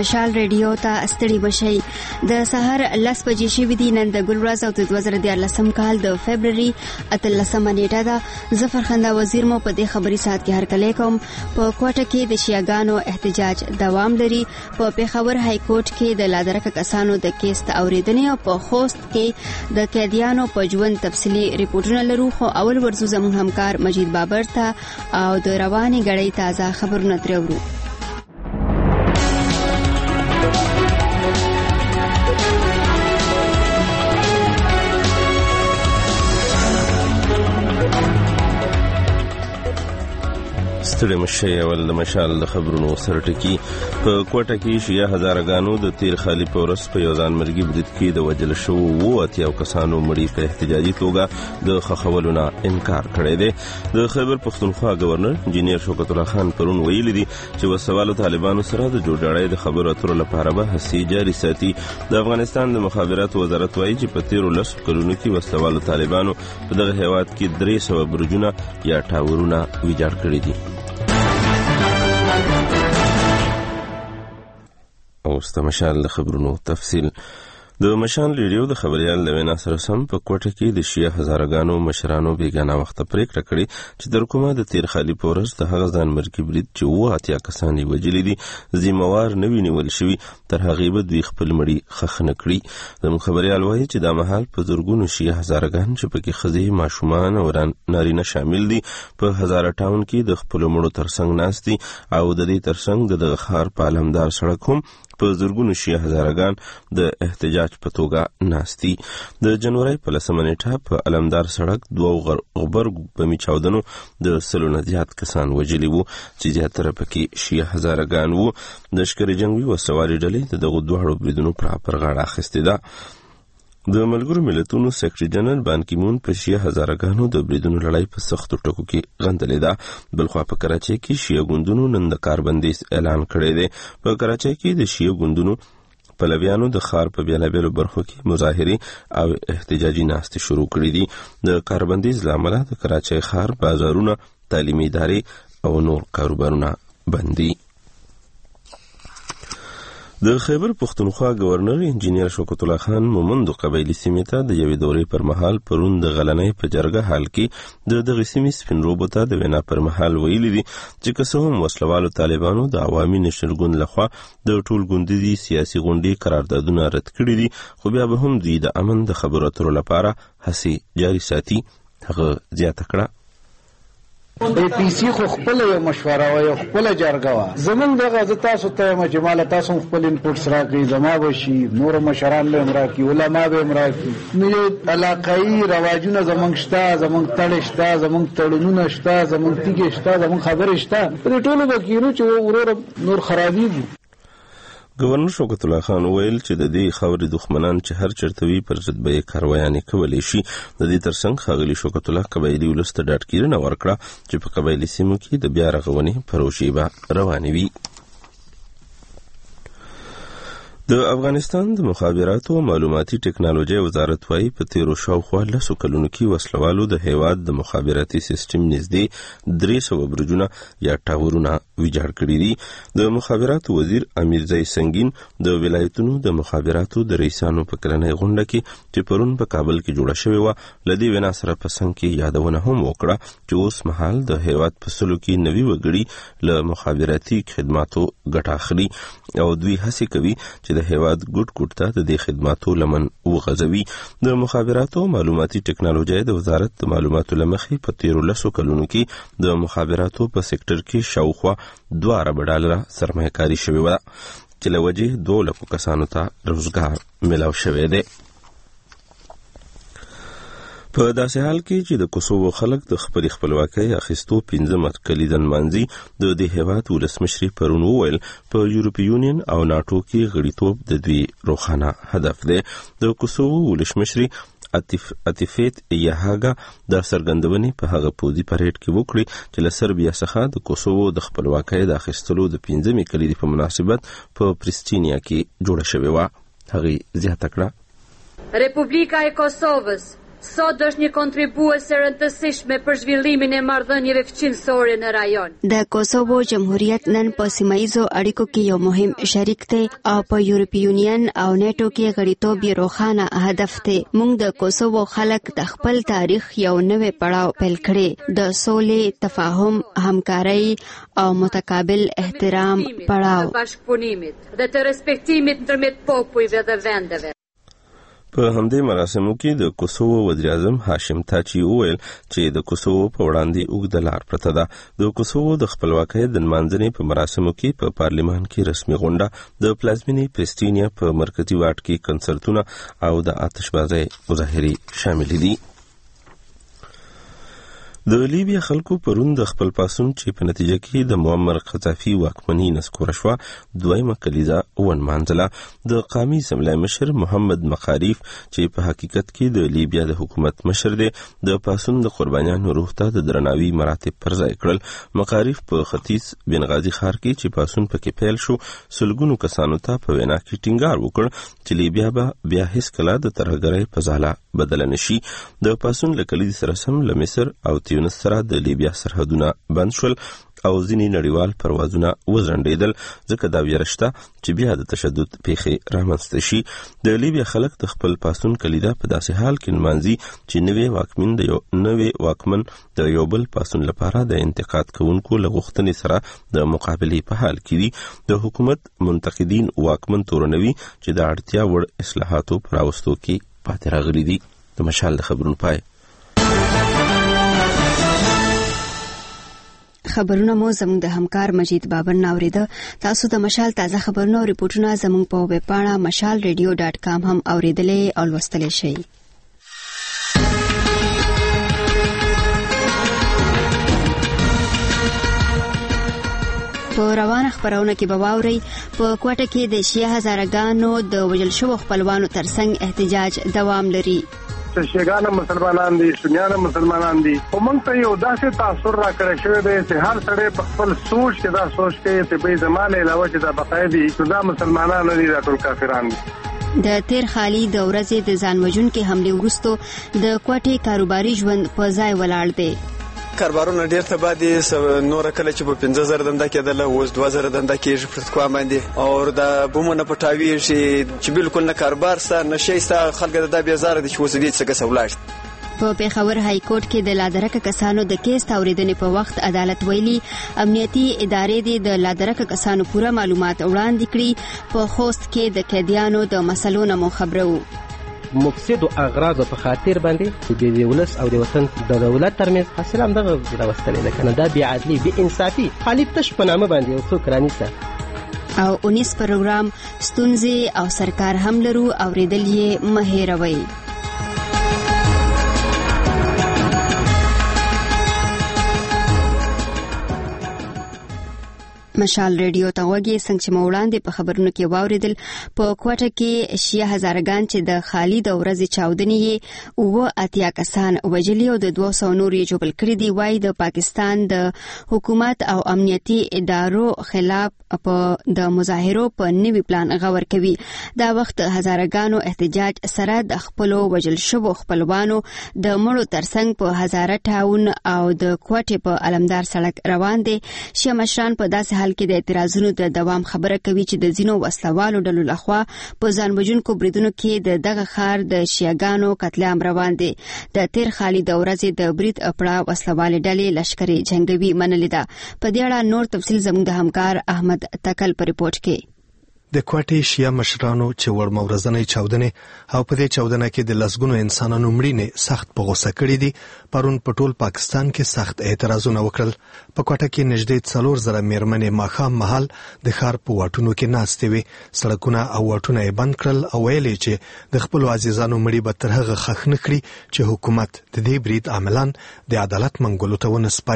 مشال ریډیو ته ستړي بشئ. د سحر 10 بجې شوې دي. نن د ګلورز او د 2014 کال د فبرवरी 18 نیټه ده. ظفر خندا وزیر مو په دې خبري سات کې هرکلی کوم. په کوټه کې د شیعاګانو احتجاج دوام لري. په پیښور های کورټ کې د لادرکه کسانو د کیس اوریدنې او په خوست کې د قیدیانو په ژوند تفصیلی ریپورتونه لرو. خو اول ورزو زموږ همکار مجید بابر ته او د رواني غړې تازه خبرونه ترورو. ستړي مشي اول د مشال د خبرونو سرټکی. په کوټه کې شیعه هزارګانو د تیر خالی پورس په یو ځان مرګي برید کې د وجل شو وو اتیا کسانو مړي په احتجاجي توګه د خخولونه انکار کړی دی. د خیبر پختونخوا گورنر انجینیر شوکت الله خان پرون ویلي دي چې وسوالو طالبانو سره د جوړجاړی د خبرو اترو لپاره به هڅې جاري ساتي. د افغانستان د مخابراتو وزارت وایي چې په تیرو 10 کلونو کې وسوالو طالبانو په دغه هیواد کې 300 برجونه یا ټاورونه ویجاړ کړي دي. او استمشال د خبرونو تفصیل. د مشان ریډیو د خبريال د وینا سره سم په کوټه کې د شیعه هزارګانو مشرانو بیګانه وخت پریکړه کړې چې در کومه د تیر خالی پورس د هغه ځان مرګي برید چې وو اتیا کسان یې وجلې دي ذمہوار نه وینول شوی تر هغه به دوی خپل مړي خخ نه کړی. د خبريال وایي چې د محل په زورګونو شیعه هزارګان چې پکې خزي ماشومان او نارینه شامل دي په هزار ټاون کې د خپل مړو ترڅنګ ناشتي او د دې ترڅنګ د غخار په علمدار سړک هم په زورګونو شیعه هزارګان د احتجاج په توګه ناشتي. د جنوري په 10 نیټه په علمدار سړک دوه غبرګ په میچاودنو د سلونه زیات کسان وجلی وو چې زیاتره پکې شیعه هزارګان وو. د شکر جنگي وسوالي ډلې دغه دوه بریدونو پر غاړه اخیستې ده. د ملګرو ملتونو سیکریټری جنرال بان کی مون په شیعه هزارګانو د بریدونو لړۍ په سختو ټکو کې غندلې ده. بلخوا په کراچۍ کې شیعه ګوندونو نن د کاربندیز اعلان کړی دی. په کراچۍ کې د شیعه ګوندونو پلویانو د خار په بیلابیلو برخو کې مظاهري او احتجاجي ناستې شروع کړې دي. د کاربندیز لامل د کراچۍ خار بازارونه، تعلیمي ادارې او نور کاروبارونه بندي. د خیبر پختونخوا گورنر انجینیر شوکت الله خان مومند قبایلی سیمې ته د یوې دورې پر مهال پرون د غلنۍ په جرګه حال کې د دغه سیمې سپین روبو ته د وینا پر مهال ویلي دي چې که څه هم وسلوالو طالبانو د عوامي نشنل ګوند لخوا د ټول ګوندي سیاسي غونډې قراردادونه رد کړي دي، خو بیا به هم دوی د امن د خبرو اترو لپاره هڅې جاري ساتي. هغه زیاته کړه APC خو خپل یو مشوره او یو خپل جرګه وا زمونږ دغه ز تاسو ته مجمل تاسو خپل انپوټس راکړي زما وشي نور مشران له امراکي علما به امراکي نو یو علاقائی رواجونه زمونږ شته، زمونږ تړ شته، زمونږ تړونونه شته، زمونږ تیګه شته، زمونږ خبره شته. په ټولو وکیلو چې ورور نور خرابي دي. گورنر شوکت الله خان ویل چې د دې خبرې دښمنان چې هر چرته وي پر ضد به کاروایانې کولی شي. د دې ترڅنګ ښاغلي شوکت الله قبایلي ولس ته ډاډګیرنه ورکړه چې په قبایلي سیمو کې د بیا رغونې پروژې به روانې وي. د افغانستان د مخابراتو او معلوماتي ټکنالوژي وزارت وايي په تیرو شاوخوا 10 کلونو کې وسلوالو د هیواد د مخابراتي سیستم نږدې 300 برجونه یا ټاورونه ویجاړ کړي دي. د مخابراتو وزیر امیرزای سنگین د ولایتونو د مخابراتو د رئیسانو په کلنۍ غونډه کې چې پرون په کابل کې جوړه شوې و لدی وینا سره په څنګ کې یادونه هم وکړه چې اوس مهال د هیواد په سلو کې نوي وګړي له مخابراتي خدماتو ګټه اخلي او دوی هڅه کوي چې د هیواد ګډ ته د دې خدماتو لمن وغځوي. د مخابراتو معلوماتي ټکنالوژي د وزارت د معلوماتو لمخې په تیرو 10 کلونو کې د مخابراتو په سېکټر کې شاوخوا 2 ارب ډالر سرمایه‌کاري شوې و چې له وجې 2 لک کسانو ته روزګار ملاو شوی دی. په داسې حال کې چې د کوسوو خلک د خپلواکۍ اخیستو 15 کلیدن مانځي د دې هیواد ولسمشر پرون وویل په یورپی یونین او ناتو کې غړیتوب د دوی روښانه هدف دی. د کوسوو ولسمشر اتیفیت یهاګا د سرګندونې په هغه پوزي پریډ کې وکړي چې له سربیا څخه د کوسوو د خپلواکۍ د اخیستلو د 15 کلیدي په مناسبت په پریستینیا کې جوړه شوې و. هغه زیاته کړه Republica Kosovës sot është një kontribues e rëndësishme për zhvillimin e marrëdhënieve fqinësore në rajon. د کوسوو جمهوریت نن په سیمایزو اړیکو کې یو مهم شریک دی او په یورپی یونین او نیټو کې غړیتوب یې روښانه هدف دی. موږ د کوسوو خلک د خپل تاریخ یو نوې پړاو پیل کړی، د سولې، تفاهم، همکارۍ او متقابل احترام پړاو. Bashkëpunimit dhe të respektimit ndërmjet popujve dhe vendeve. په همدې مراسمو کې د کوسوو وزیر اعظم هاشم تاچي وویل چې د کوسوو په وړاندې اوږده لار پرته ده. د کوسوو د خپلواکۍ د نمانځنې په مراسمو کې په پارلمان کې رسمي غونډه، د پلازمینې پریسټینیا په مرکزي واټ کې کنسرتونه او د آتشبازۍ مظاهرې شامل دي. د لیبیا خلکو پرون د خپل پاسون چې په نتیجه کې د معمر قذافي واکمني نسکوره شوه دویمه کلیزه ونمانځله. د قومي اسمبلی مشر محمد مقاریف چې په حقیقت کې د لیبیا د حکومت مشر دی، د پاسون د قربانیانو روح ته د درناوي مراتب پر ځای کړل. مقاریف په ختیځ بنغازي ښار کې چې پاسون پکې پیل شو سلګونو کسانو ته په وینا کې ټینګار وکړ چې لیبیا به بیا هیڅکله د ترهګرۍ په ځاله بدله نشي. د پاسون له کلیزې سره سم له مصر او تیونس سره د لیبیا سرحدونه بند شول او ځینې نړیوال پروازونه وځنډېدل، ځکه دا ویره شته چې بیا د تشدد پیښې رامنځته شي. د لیبیا خلک د خپل پاسون کلیده په داسې حال کې نمانځي چې نوی واکمن د یو بل پاسون لپاره د انتقاد کوونکو له غوښتنې سره د مقابلې په حال کې دي. د حکومت منتقدین واکمن تورنوي چې د اړتیا وړ اصلاحاتو په راوستو کې پاتې راغلي دي. د مشال د خبرونو پای. خبرونه مو زموږ د همکار مجید بابر ناوریده. تاسو د مشال تازه خبرونه او ریپورتونه زموږ په ویب پاڼه mashalradio.com هم اوریدلې او لوستلې شئ. په روانه خبرونه کې به واورئ په کوټه کې د شیعه هزارګانو د وژل شوو خپلوانو ترڅنګ احتجاج دوام لري. شیعاګان مسلمانان دي، سنیان مسلمانان دي، او موږ ته یو داسې تاثر راکړی شوی دی چې هر سړی په خپل سوچ کې دا سوچ کوي چې به زمانه علاوه چې دا بقایدي دا مسلمانان نه دي، دا ټول کافران دي. د تیر خالي د ورځې د ځان وژونکي حملې وروسته د کوټې کاروباري ژوند په ځای ولاړ دی. کاربارونه ډیر تباه دي، نور کله چې په 50,000 دنده کېدله اوس 2,000 دنده کېږي پر تقوا باندې، او د بومونه پټاوي چې بالکل نه کاربار سته نه شی سته. خلک د بیزاره دي چې اوس دې څه کس ولاړ. په پیښور های کورټ کې د لادرکه کسانو د کیس اوریدنې په وخت عدالت ویلي امنیتي ادارې د لادرکه کسانو پوره معلومات وړاندې کړي. په خوست کې د قیدیانو د مسلو نه مو خبرو. مفسد او اغراض په خاطر باندې د ولس او د وطن د دولت ترمنځ حاصل هم دغه راوستلې ده، کنه دا بې عدلي بې انصافي خالي تش په نامه باندې یو څوک رانیسه. او 19 پروګرام ستونزې او سرکار هم لرو، اوریدل یې مه هېروئ. مشال ریډیو ته وګورئ. څنګه چې وړاندې په خبرونو کې واوریدل په کوټه کې شیعه هزارګان چې د خالي د ورځې چاودنې او 80 کسان وژلي او د 200 نور یې جوړ کړي دي. وايي د پاکستان د حکومت او امنیتي ادارو خلاف په د مظاهرو په نوي پلان غور کوي. دا وخت هزارګانو احتجاج سره د خپل وژل شوو خپلوانو د مړو ترڅنګ په هزاره ټاون او د کوټه په علمدار سړک روان دي. شیعه مشران په داسې حال کې د اعتراضونو د دوام خبره کوي چې د ځینو وسلوالو ډلو لخوا په ځان وژونکو بریدونو کې د دغه ښار د شیعاګانو قتل عام روان دي. د تیر خالي د ورځې د برید اپړه وسلوالې ډلې لشکري جنگوي منلې ده. په دې اړه نور تفصیل زموږ د همکار احمد تکل په ریپورت کې. د کوټې شیعه مشرانو چې وړمه ورځنۍ چاودنې او په دې چاودنه کې د لسګونو انسانانو مړینې سخت په غوسه کړي دي. پرون په ټول پاکستان کې سخت اعتراضونه وکړل. په کوټه کې نږدې 4,000 میرمنې ماښام مهال د ښار په واټونو کې ناستې وې. سړکونه او واټونه یې بند کړل او ویلې چې د خپلو عزیزانو مړي به تر هغه ښخ نه کړي چې حکومت د دې برید عاملان د عدالت منګولو ته ونه سپاري.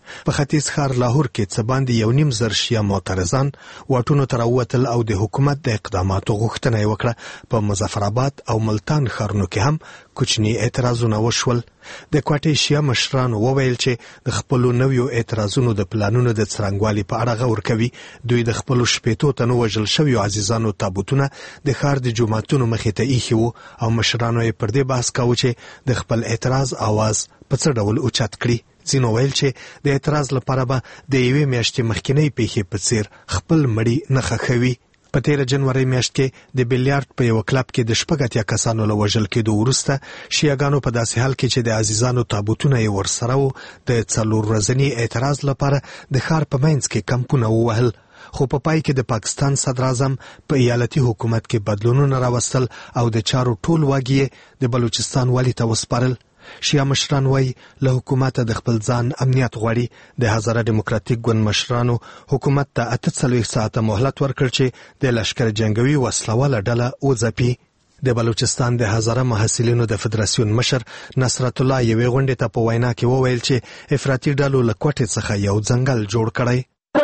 په ختیځ ښار لاهور کې څه باندې 1.5 زره شیعه معترضان واټونو ته راووتل او د حکومت د اقداماتو غوښتنه یې وکړه. په مظفرآباد او ملتان ښارونو کې هم کوچني اعتراضونه وشول. د کوټې شیعه مشرانو وویل چې د خپلو نویو اعتراضونو د پلانونو د څرنګوالي په اړه غور کوي. دوی د خپلو شپېتو تنو وژل شویو عزیزانو تابوتونه د ښار د جوماتونو مخې ته ایښي وو او مشرانو یې پر دې بحث کاوه چې د خپل اعتراض آواز په څه ډول اوچت کړي. ځینو ویل چې د اعتراض لپاره به د یوې میاشتې مخکینۍ پیښې په څیر خپل مړي نه ښخوي. په 13 جنوري میاشت کې د بیلیارډ په یو کلب کې د 80 کسانو له وژل کېدو وروسته شیعاګانو په داسې حال کې چې د عزیزانو تابوتونه یې ورسره وو د 4 ورځني اعتراض لپاره د ښار په منځ کې کمپونه ووهل. خو په پای کې د پاکستان صدر اعظم په ایالتي حکومت کې بدلونونه راوستل او د چارو ټول واګي د بلوچستان والي ته وسپارل. شیعه مشران وایي له حکومت د خپل ځان امنیت غواړي. د هزاره ډیموکراتیک ګوند مشرانو حکومت ته 48 ساعته مهلت ورکړ چې د لشکر جنگوي وسلواله ډله وځپي. د بلوچستان د هزاره محصلینو د فدراسیون مشر نصرت الله یوې غونډې ته په وینا کې وویل چې افراطي ډلو له کوټې څخه یو ځنګل جوړ کړی.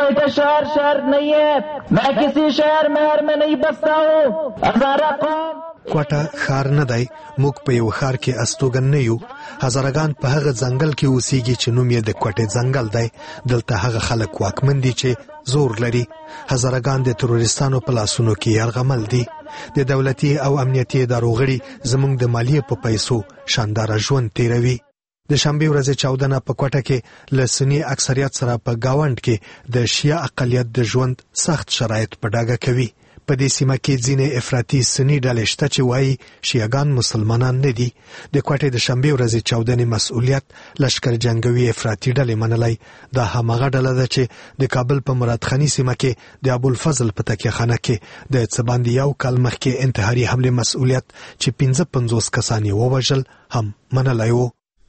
شهر نہیں ہے میں کسی شہر مہر میں نہیں بستا ہوں ہزارہ قوم کوټه ښار نه دی. موږ په یو ښار کې استوګن نه یو. هزارګان په هغه ځنګل کې اوسېږي چې نوم یې د کوټې ځنګل دی. دلته هغه خلک واکمن دي چې زور لري. هزارګان د تروریستانو په لاسونو کې یرغمل دي. د دولتي او امنیتي ادارو غړي زموږ د مالیې په پیسو شانداره ژوند تیروي. د شنبې ورځې چاودنه په کوټه کې له سني اکثریت سره په گاوند کې د شیعه اقلیت د ژوند سخت شرایط په ډاګه کوي. په دې سیمه کې ځینې افراطي سني ډلې شته چې وایي شیعاګان مسلمانان نه دي. د کوټې د شنبې ورځې چاودنې مسؤلیت لشکر جنگوي افراطي ډلې منلی. دا هماغه ډله ده چې د کابل په مرادخاني سیمه کې د ابوالفضل په تکیهخانه کې د څه باندې یو کال مخکې انتحاري حملې مسؤلیت چې 55 کسان یې ووژل هم منلی و.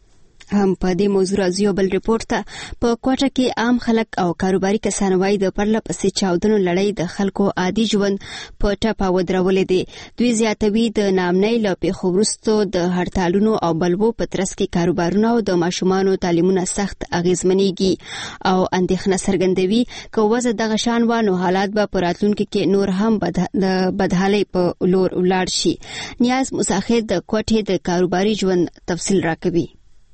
هم په دې موضوع راځي یو بل ریپورت ته. په کوټه کې عام خلک او کاروباري کسان وایي د پرله پسې چاودنو لړۍ د خلکو عادي ژوند په ټپه ودرولې دي. دوی زیاتوي د ناامنۍ له پیښو وروسته د هړتالونو او بلبو په ترڅ کې کاروبارونه او د ماشومانو تعلیمونه سخت اغیزمنېږي او اندېښنه څرګندوي که وضع دغه شان وه نو حالات به په راتلونکي کې نور هم د بدحالۍ په لور ولاړ شي. نیاز مساخر د کوټې د کاروباري ژوند تفصیل راکوي.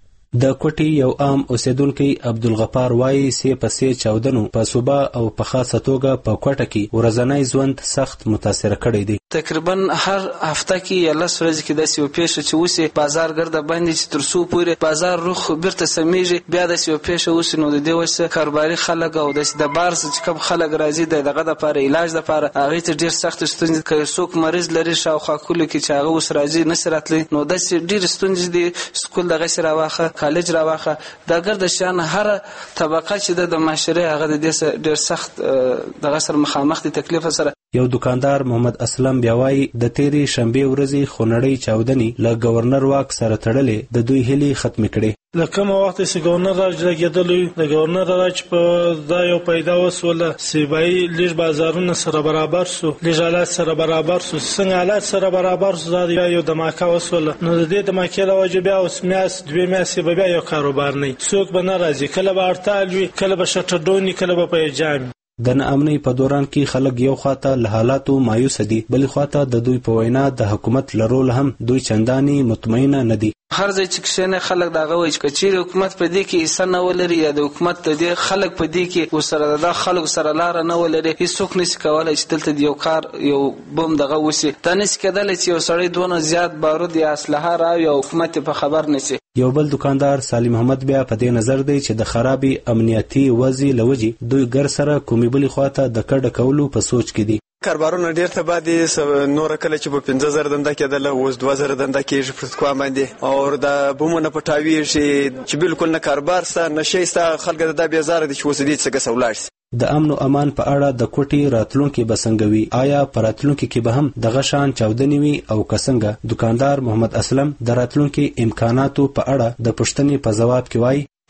د کوټې یو عام اوسیدونکی عبدالغفار وایي سې پسې چاودنو په صوبه او په خاصه توګه په کوټه کې ورځنی ژوند سخت متاثر کړی دی. تقریبا هر هفته کې یا 10 ورځې کې داسې یو پیښه چې اوسې بازار ګرده باندې چې تر څو پورې بازار رخ بیرته سمیږي بیا داسې یو پیښه اوسې نو د دې وجه کاروباري خلک او داسې د بار چې کوم خلک راځي دغه دپاره علاج دپاره هغوی ته ډېر سختې ستونزې که څوک مریض لري شاوخوا کلو کې چې هغه اوس راځي نسي راتلی نو داسې ډېرې ستونزې دي. سکول دغسې راواخه کالج راواخه دا ګرده شیان هره طبقه چې ده د معاشرې هغه د دې ډېر سخت دغه سره مخامخ دي تکلیف سره. یو دکاندار محمد اسلم بیا وایي د تیرې شنبې ورځې خونړۍ چاودنې له گورنر واک سره تړلې د دوی هیلې ختمې کړې. له کومه وخته چې ګورنر راج لګېدلی د ګورنر راج په دا یو پیدا وسوله سیبایي لږ بازارونه سره برابر سو لږ حالات سره برابر سو څنګه حالات سره برابر سو دا یو دماکه وسوله نو د دې دماکې له وجې بیا اوس میاشت 2 میاشتې به بیا یو کاروبار نه څوک به نه راځي کله به هړتال وي کله به شټرډاون کله به په جام. د ناامنۍ په دوران کې خلک یو خواته له حالاتو مایوسه دي بلې خواته د دوی په وینا د حکومت له رول هم دوی چندانې مطمئنه نه دي. هر ځای چې کښېنه خلک دغه وایي چې که چیرې حکومت په دې کې حصه نه ولري یا د حکومت د دې خلک په دې کې ورسره د خلکو سره لاره نه ولري هېڅوک نشي کولی چې دلته د یو کار یو بم دغه وسي. دا نشي کېدلی چې یو سړی دونه زیات بارود یا اسلحه راوي او حکومت په خبر نشي. یو بل دکاندار سالم محمد بیا په دې نظر دی چې د خرابې امنیتي وضع له وجې دوی ګر سره کومې بلې خواته د کډه کولو په سوچ کې دي. کاربارونه ډیر تباه دي نور کله چې په 5000 دنده کېدل اوس 2000 دنده کېږي په تکوا باندې او د بومونه پټاوي چې بالکل نه کاربار سره نشي سره خلک د بیزار دي چې اوس دې څنګه سولار د امن او امان په اړه د کوټي راتلونکي بسنګوي آیا پر راتلونکي کې به هم دغه شان چاودنې وي او کسنګ دکاندار محمد اسلم د راتلونکي امکاناتو په اړه د پښتنې په جواب کې وایي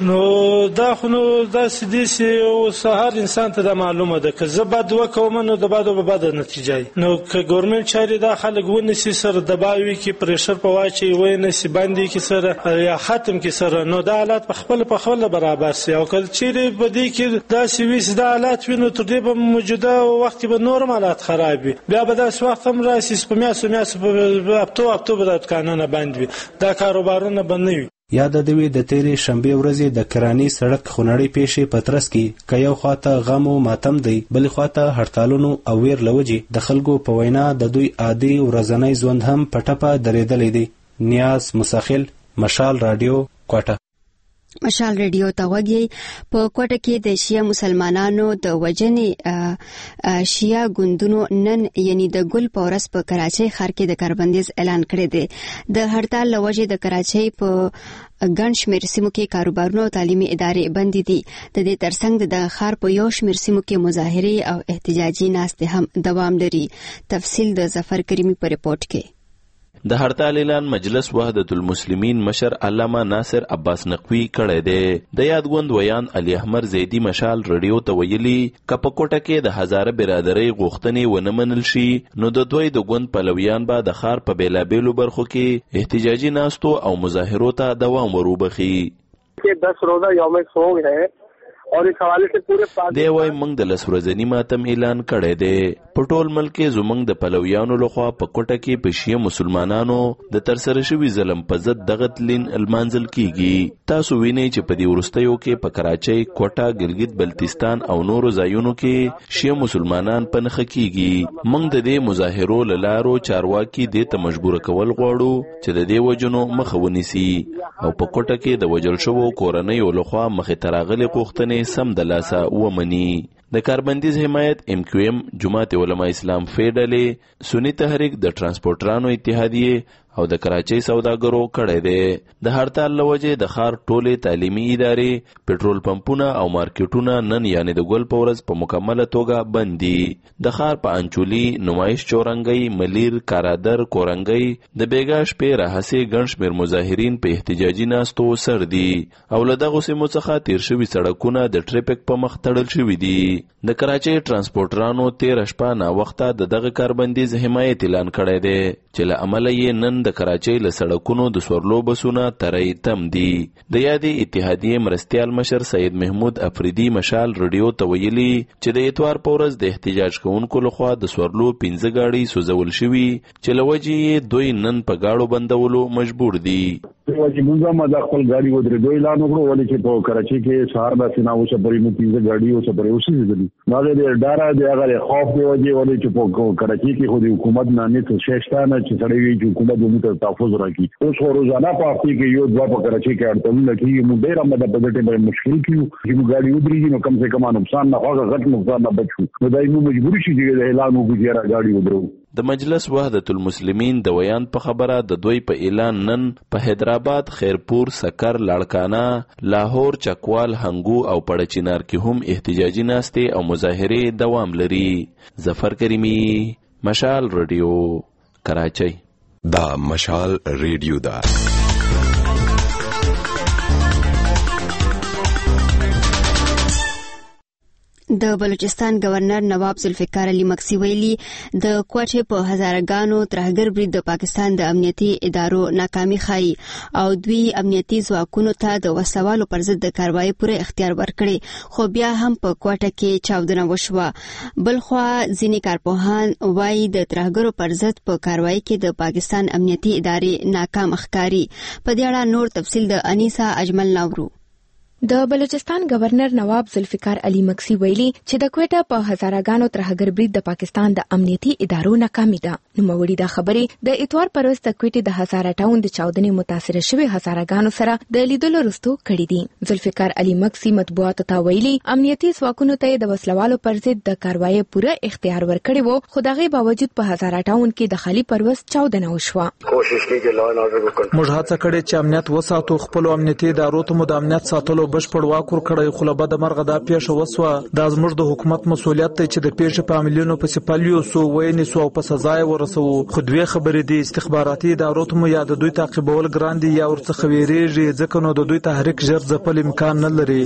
نو دا خو نو داسې دي چې هر انسان ته دا معلومه ده که زه بد وکوم نو د بدو به بده نتیجه نو که ګورنمنت چارې دا خلک ونیسي سره دباوي کې پریشر په واچي ونیسي باندې کې سره یا ختم کې سره نو دا حالات په خپل برابر سي او کله چیرې په دې کې داسې وي چې دا حالات وي نو تر دې به موجوده وخت به نور حالات خراب وي بیا به داسې وخت هم راسي په میاشتو هفتو به دا دکانونه بند وي دا کاروبارونه بند نه وي. یاد د دوی د تیرې شنبې ورځې د کراني سړک خونړۍ پیښې په ترڅ کې که یو خواته غم او ماتم دی بل خواته هړتالونو او ویر لوجې د خلکو په وینا د دوی عادي ورځنی ژوند هم په ټپه درېدلی دی. نیاز مساخل، مشال رادیو، کوټه. مشال ریډیو ته وګورئ. په کوټه کې د شیعه مسلمانانو د وجنې شیعه ګوندونو نن یعنی د ګل پورس په کراچۍ ښار کې د کاربندیز اعلان کړی دی. د هړتال لوجې د کراچۍ په ګڼ شمېر سیمو کې کاروبارونه او تعلیمي ادارې بندې دي. د دې ترڅنګ د ښار په یو شمېر سیمو کې مظاهرې او احتجاجي ناستې هم دوام لري. تفصیل د ظفر کریمي په ریپورت کې. د هړتال اعلان مجلس وحدت المسلمین مشر علامه ناصر عباس نقوی کړی دی. د یاد ګوند ویان علي احمد زیدی مشال رادیو ته ویلي که په کوټه کې د هزاره برادرۍ غوښتنې ونه منل شي نو د دوی د ګوند پلویان به د ښار په بیلابیلو برخو کې احتجاجي ناستو او مظاهرو ته دوام وروبخي. 10 روزه یوم سوگ ہے اور اس حوالے سے پورے دی وای موږ د لس ورځني ماتم اعلان کړی دی. په ټول ملک کې زموږ د پلویانو لخوا په کوټه کې په شیعه مسلمانانو د ترسره شوي ظلم په ضد دغه تلین المانځل کیږي. تاسو وینئ چې په دې وروستیو کې په کراچۍ، کوټه، ګلګت بلتستان او نورو ځایونو کې شیعه مسلمانان په نښه کیږي. موږ د دې مظاهرو له لارو چارواکي دې ته مجبور کول غواړو چې د دې وجنو مخه ونیسي او په کوټه کې د وجل شوو کورنیو لخوا مخې ته راغلې غوښتنې سم د لاسه ومني. د کاربندیز حمایت MQM، جماعت علماء اسلام فیډلې، سنی تحریک، د ترانسپورټرانو اتحادیه او د کراچۍ سوداګرو کړی دی. د هړتال لوجې د ښار ټولې تعلیمي ادارې، پټرول پمپونه او مارکیټونه نن یعنی د ګل په ورځ په مکمله توګه بند دي. د ښار په انچولي، نمایش چورنګۍ، ملیر، کارادر، کورنګۍ د بیګا شپې راهسې ګڼ شمېر مظاهرین په احتجاجي ناستو سر دي او له دغو سیمو څخه تیر شوي سړکونه د ټریفیک په مخ تړل شوي دي. د کراچۍ ترانسپورټرانو تیره شپه ناوخته د دغه کاربندیز حمایت اعلان کړی دی چې له امله یې نن د کراچۍ له سړکونو د سورلو بسونه تری تم دي. د یادې اتحادیې مرستیال مشر سید محمود افریدي مشال رادیو ته ویلي چې د اتوار په ورځ د احتجاج کوونکو لخوا د سورلو 15 ګاډي سوځول شوي چې له وجې یې دوی نن په ګاډو بندولو مجبور دي. چې موږ هم د خپل ګاډي ودرېدو اعلان وکړو ولې چې په کراچۍ کې سهار داسې نه اوسه پرې مو 15 ګاډي اوسه پرې اوسېدلي نو هغه د ډاره د هغه خوف دی وجې ولې چې په کراچۍ کې خو د حکومت نه نه څه شته نه چې سړی وي چې حکومت موږ ته تحفظ راکړي. اوس خو روزانه په هفته کې یو دوه په کراچۍ کې اړتونونه کېږي موږ ډېر هم د بجټ باندې مشکل کیو چې موږ ګاډي ودرېږي نو کم سے کم نقصان نه هغه غټ نقصان نه بچو نو دای موږ مجبور شي چې د اعلان وکړو چې را ګاډي ودرو. د مجلس وحدت المسلمین د ویان په خبره د دوی په اعلان نن په حیدرآباد، خیرپور، سکر، لاړکانه، لاهور، چکوال، هنګو او پړچینار کې هم احتجاجي ناستې او مظاهرې دوام لري. ظفر کریمی، مشال رادیو، کراچۍ. دا مشال ریډیو دا د بلوچستان گورنر نواب ذوالفقار علي مکسي ویلي د کوټې په هزارګانو ترهګر برید د پاکستان د امنیتي ادارو ناکامي ښایي او دوی امنیتي ځواکونو ته د وسوالو پر ضد د کاروایي پوره اختیار ورکړي خو بیا هم په کوټه کې چاودنه وشوه. بلخوا ځینې کارپوهان وایي د ترهګرو پر ضد په کاروایي کې د پاکستان امنیتي ادارې ناکام ښکاري. په دې اړه نور تفصیل د انیسا اجمل ناورو. د بلوچستان گورنر نواب ذوالفقار علي مکسي ویلي چې د کوټه په هزارګانو ترهګر برید د پاکستان د امنیتي ادارو ناکامي ده. نوموړي دا خبرې د اتوار پر ورځ د کوټې د هزاره ټاون د چاودنې متاثره شوي هزارګانو سره د لیدلو وروسته کړي دي. ذوالفقار علي مکسي مطبوعاتو ته ویلي امنیتي ځواکونو ته د وسلوالو پر ضد د کاروایي پوره اختیار ورکړی وو خو دغه باوجود په هزاره ټاون کې د خالي پر ورځ چاودنه وشوه. کوشش کوي چې لا نه وکړو. موږ هڅه کړې چې امنیت وساتو، خپل امنیتي ادارو ته مو د امنیت ساتلو بشپړ واک ورکړی، خو له بده مرغه دا پیښه وسوه. دا زموږ د حکومت مسؤلیت دی چې د پیښې په عاملینو پسې پل یوسو، وینیسو او په سزا یې ورسوو. خو دوې خبرې دي: استخباراتي ادارو ته مو یا د دوی تعقیبول ګران دي یا ورڅخه ویریږي، ځکه نو د دوی تحریک ژر ځپل امکان نه لري.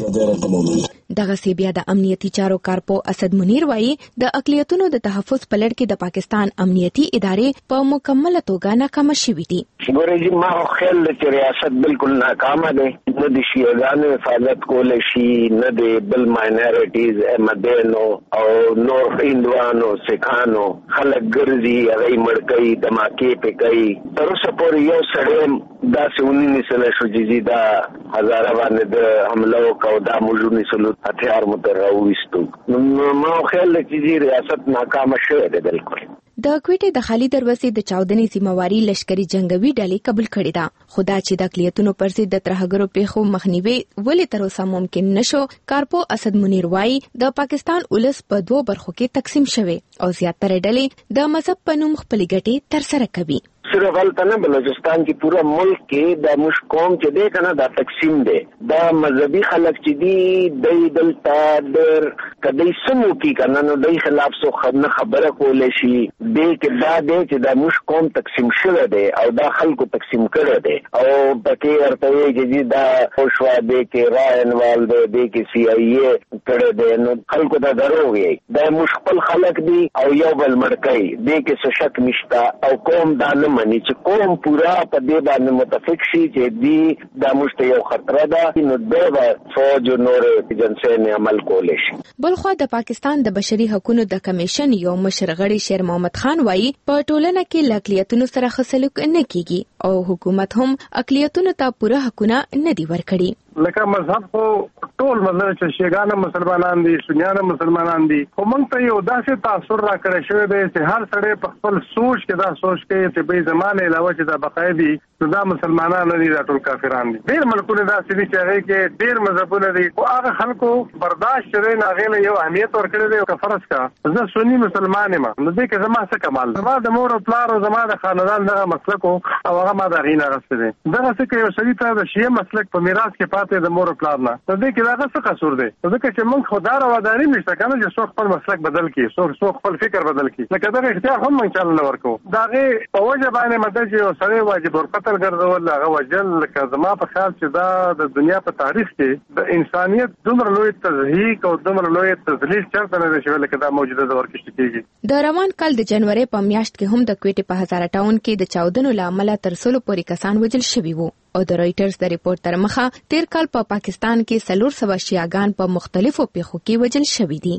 دغه بیا د امنیتي چارو کارپو اسد منیر وایي د اقلیتونو د تحفظ په لړ کې د پاکستان امنیتي ادارې په مکمله توګه ناکامه شوې دي. ګورې ما خیال چې ریاست بالکل ناکامه ده، نه د شیعاګانو حفاظت کولی شي، نه د بل ماینارټیز احمدینو او نور هندوانو سکھانو خلک ګرځي، هغوی مړ کوي، دماکې پې کوي. تر اوسه پورې یو سړی داسې ونیسلی شو چې دا هزاره باندې د حمله وکړو، دا موږ ونیسلو، هتیار مو ترې راوویستو. نو ما خیال دی چې ریاست ناکامه شوی دی بالکل. د کوټې د خالي دروازې د چاودنې ذمہواري لشکري جنگوي ډلې قبول کړې ده، خو دا چې د اقلیتونو پر ضد د ترهګرو پیښو مخنیوي ولې تر اوسه ممکن نشو. کارپو اسد منیر وایي د پاکستان ولس په دوه برخو کې تقسیم شوی او زیاتره ډلې د مذهب په نوم خپل ګټې ترسره کوي. صرف هلته نه، بلوچستان کې پورا ملک کې د موږ قوم چې دی کنه دا تقسیم دی. دا مذهبي خلک چې دي دی دلته ډېر کدی سمو کې کنه نو دی خلاف سو نه خبره کولی شي. دی کې دا دی چې دا موږ قوم تقسیم شوی دی او دا خلکو تقسیم کړی دی او پکې ورته وایي چې دا خوشوا دی کې راینوال دی، دی کې سی آی ای کړی دی. نو خلکو ته دروغ وایي، دا موږ خپل خلک دي او یو بل مړ کوي، دی کې څه شک نشته. او قوم دا نه مني چې قوم پورا په دې باندې متفق شي چې دی دا موږ ته یو خطر ده، نو دی به فوج او نور ایجنسۍ عمل کولی شي. بلخوا د پاکستان د بشري حقوقو د کمیشن یو مشر غړي شیر محمد خان وایي په ټولنه کې له اقلیتونو سره ښه سلوک نه کیږي او حکومت هم اقلیتونو ته پوره حقونه نه دي ورکړي. لکه مذهب خو ټول مطلب چې شیعاګان مسلمانان دي، سنیان مسلمانان دي، خو موږ ته یو داسې تاثر راکړی شوی دی چې هر سړی په خپل سوچ کې دا سوچ کوي چې به زمانه علاوه چې دا بقایي دي نو دا مسلمانان نه دي، دا ټول کافران دي. ډېر ملکونه داسې دي چې هغې کې ډېر مذهبونه دي، خو هغه خلکو برداشت چې دی نو هغې له یو اهمیت ورکړی دی. که فرض کړه زه سني مسلمان یم، نو دې کې زما څه کمال، زما د مور او پلار او زما د خاندان دغه مسلک او هغه ما د هغې نه اخیستی دی. دغسې که یو سړي ته د شیعه مسلک په میراث کې د مور او پلار نه نو دې کې دا څه قصور دی؟ ځکه چې موږ خو دا رواداري نشته کنه چې څوک خپل مسلک بدل کړي، څوک خپل فکر بدل کړي. لکه دغه اختیار هم موږ چاله نه ورکوو. د هغې په وجه باندې مطلب چې یو سړی واجب القتل ګرځول، هغه وژل، لکه زما په خیال چې دا د دنیا په تاریخ کې د انسانیت دومره لوی تضحیک او دومره لوی تذلیل چېرته نه دی شوی لکه دا موجوده دور کې چې کېږي. د روان کال د جنوري په میاشت کې هم د کوټې په هزاره ټاون کې د چاودنو له امله تر 100 پورې کسان وژل شوي وو او د رایټرز د ریپورت تر مخه تیر کال په پاکستان کې 400 شیعاګان په مختلفو پیښو کې وژل شوي دي.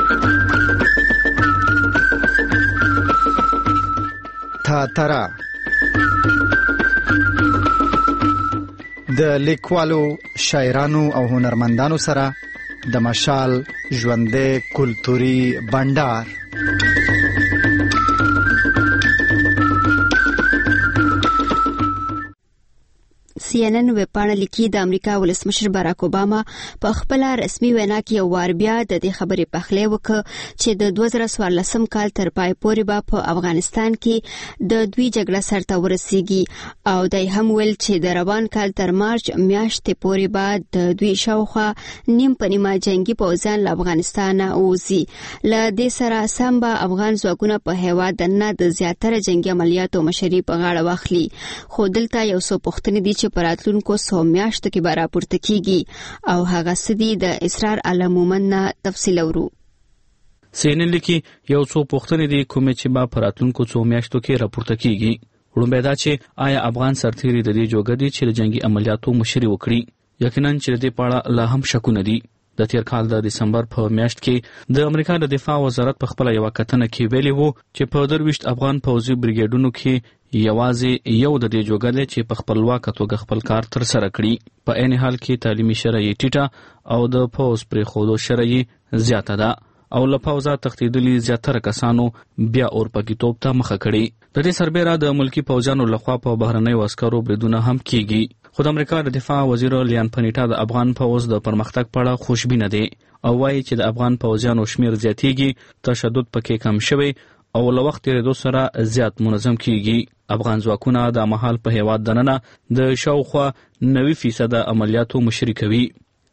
تاترا د لیکوالو، شاعرانو او هنرمندانو سره د مشال ژوندې کلتوري بندر. CNN ویبپاڼه لیکي د امریکا ولسمشر باراک اوباما په خپل رسمي وینا کې یو وار بیا د دې خبرې پخلی وکړ چې د 2014 کال تر پای پورې به په افغانستان کې د دوی جګړه سرته ورسیږي او دای هم ویل چې د روان کال تر مارچ میاشتې پورې به د دوی شاوخوا نیم په نیمه جنگي پوځیان له افغانستان وځي. له دې سره سم به افغان ځواکونه په هیواد دننه د زیاتره جنگي عملیاتو مشري په غاړه واخلي. خو دلته یو څو پوښتنې دي چې په راتلونکو 100 میاشتو کې به راپورته کیږي او هغه څه دي د اسرار علمومن نه تفصیل اورو. CNN لیکي یو څو پوښتنې دي کومې چې به په راتلونکو 100 میاشتو کې راپورته کیږي. وړاندې دا چې آیا افغان سرتیري د دې جوګه دي چې د جنگي عملیاتو مشري وکړي؟ یقینا چې د دې په اړه لا هم شکونه دي. د تیر کال د دسمبر په میاشت کې د امریکا د دفاع وزارت په خپل یو کتنه کې ویلي وو چې په 23 افغان پوځي بریګیډونو کې یوازې یو د دې جوګه دی چې په خپلواک توګه خپل کار تر سره کړي. په عین حال کې تعلیمي شرایط ټیټه او د پوز پرې خودو شرایط زیاته ده او له پوزا تختیدلي زیاتره کسانو بیا اورپکیتوب ته مخه کړي. د دې سربېره د ملکی پوځانو لخوا په بهرنیو عسکرو بریدونه هم کیږي. خو د امریکا د دفاع وزیر لیان پنیټا د افغان پوځ د پرمختګ په اړه خوشبینه دی او وایي چې د افغان پوځیانو شمیر زیاتیږي، تشدد پکې کم شوی او له وخت تیریدو سره زیات منظم کیږي. افغان ځواکونه د مهال په هیواد دننه د شاوخوا 90% عملیاتو مشري کوي.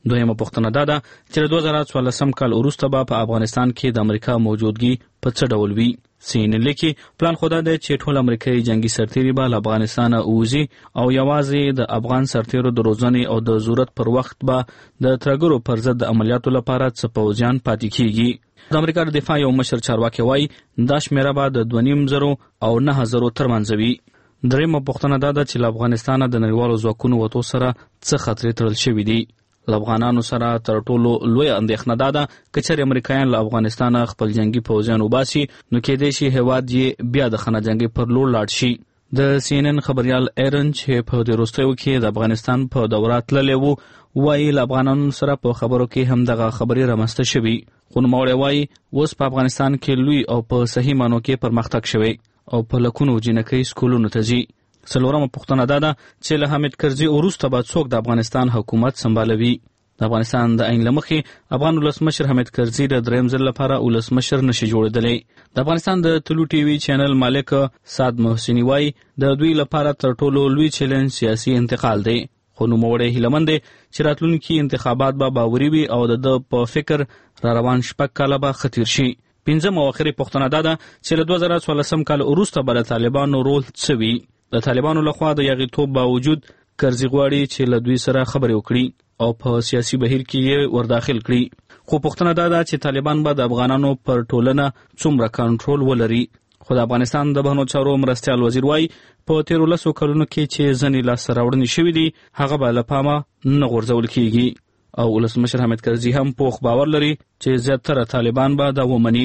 دویمه پوښتنه دا ده چې 2014 کال وروسته به په افغانستان کې د امریکا موجودګي په څه ډول وي. CNN لیکي پلان خو دا دی چې ټول امریکایي جنگي سرتیري به له افغانستانه ووځي او یوازې د افغان سرتیرو د روزنې او د ضرورت پر وخت به د ترګرو پر ضد د عملیاتو لپاره څه پوځیان پاتې کیږي. د امریکا د دفاع یو مشر چارواکي وایي دا شمیره به د 2,500 او 9,000 ترمنځ وي. درېمه پوښتنه دا ده چې له افغانستانه د نړیوالو ځواکونو وتو سره څه خطرې تړل شوي دي. له افغانانو سره تر ټولو لویه اندېښنه دا ده که چېرې امریکایان له افغانستانه خپل جنګي پوځیان وباسي نو کېدای شي هېواد یې بیا د خانه جنګۍ پر لور لاړ شي. د CNN خبریال ایرن چې په دې وروستیو کې د افغانستان په دوره تللی و وایي له افغانانو سره په خبرو کې هم دغه خبرې رامنځته شوي. خو نوموړی وایي اوس په افغانستان کې لوی او په صحیح معنو کې پرمختګ شوی او په لکونو جنکۍ سکولونو ته ځي. څلورمه پوښتنه دا ده چې له حامد کرزي وروسته به څوک د افغانستان حکومت سمبالوي. د افغانستان د عین له مخې افغان ولسمشر حامد کرزي د درېیم ځل لپاره ولسمشر نشي جوړېدلی. د افغانستان د طلوع ټي وي چینل مالک سعد محسني وایي د دوی لپاره تر ټولو لوی چیلنج سیاسي انتقال دی. خو نوموړی هیلهمند دی چې راتلونکي انتخابات به باوري وي او د په فکر را روان 6 کاله به ختیر شي. پنځمه او اخري پوښتنه دا ده چې له 2014 کال وروسته به د طالبانو رول څه وي. د طالبانو لخوا د یاغیتوب باوجود کرزي غواړي چې له دوی سره خبرې وکړي او په سیاسي بهیر کې یې ورداخل کړي. خو پوښتنه دا ده چې طالبان به د افغانانو پر ټولنه څومره کنټرول ولري. خو د افغانستان د بهرنیو چارو مرستیال وزیر وایي په تیرو 10 کلونو کې چې ځینې لاسته راوړنې شوي دي هغه به له پامه نه غورځول کیږي او ولسمشر حامد کرزي هم پوخ باور لري چې زیاتره طالبان به دا ومني.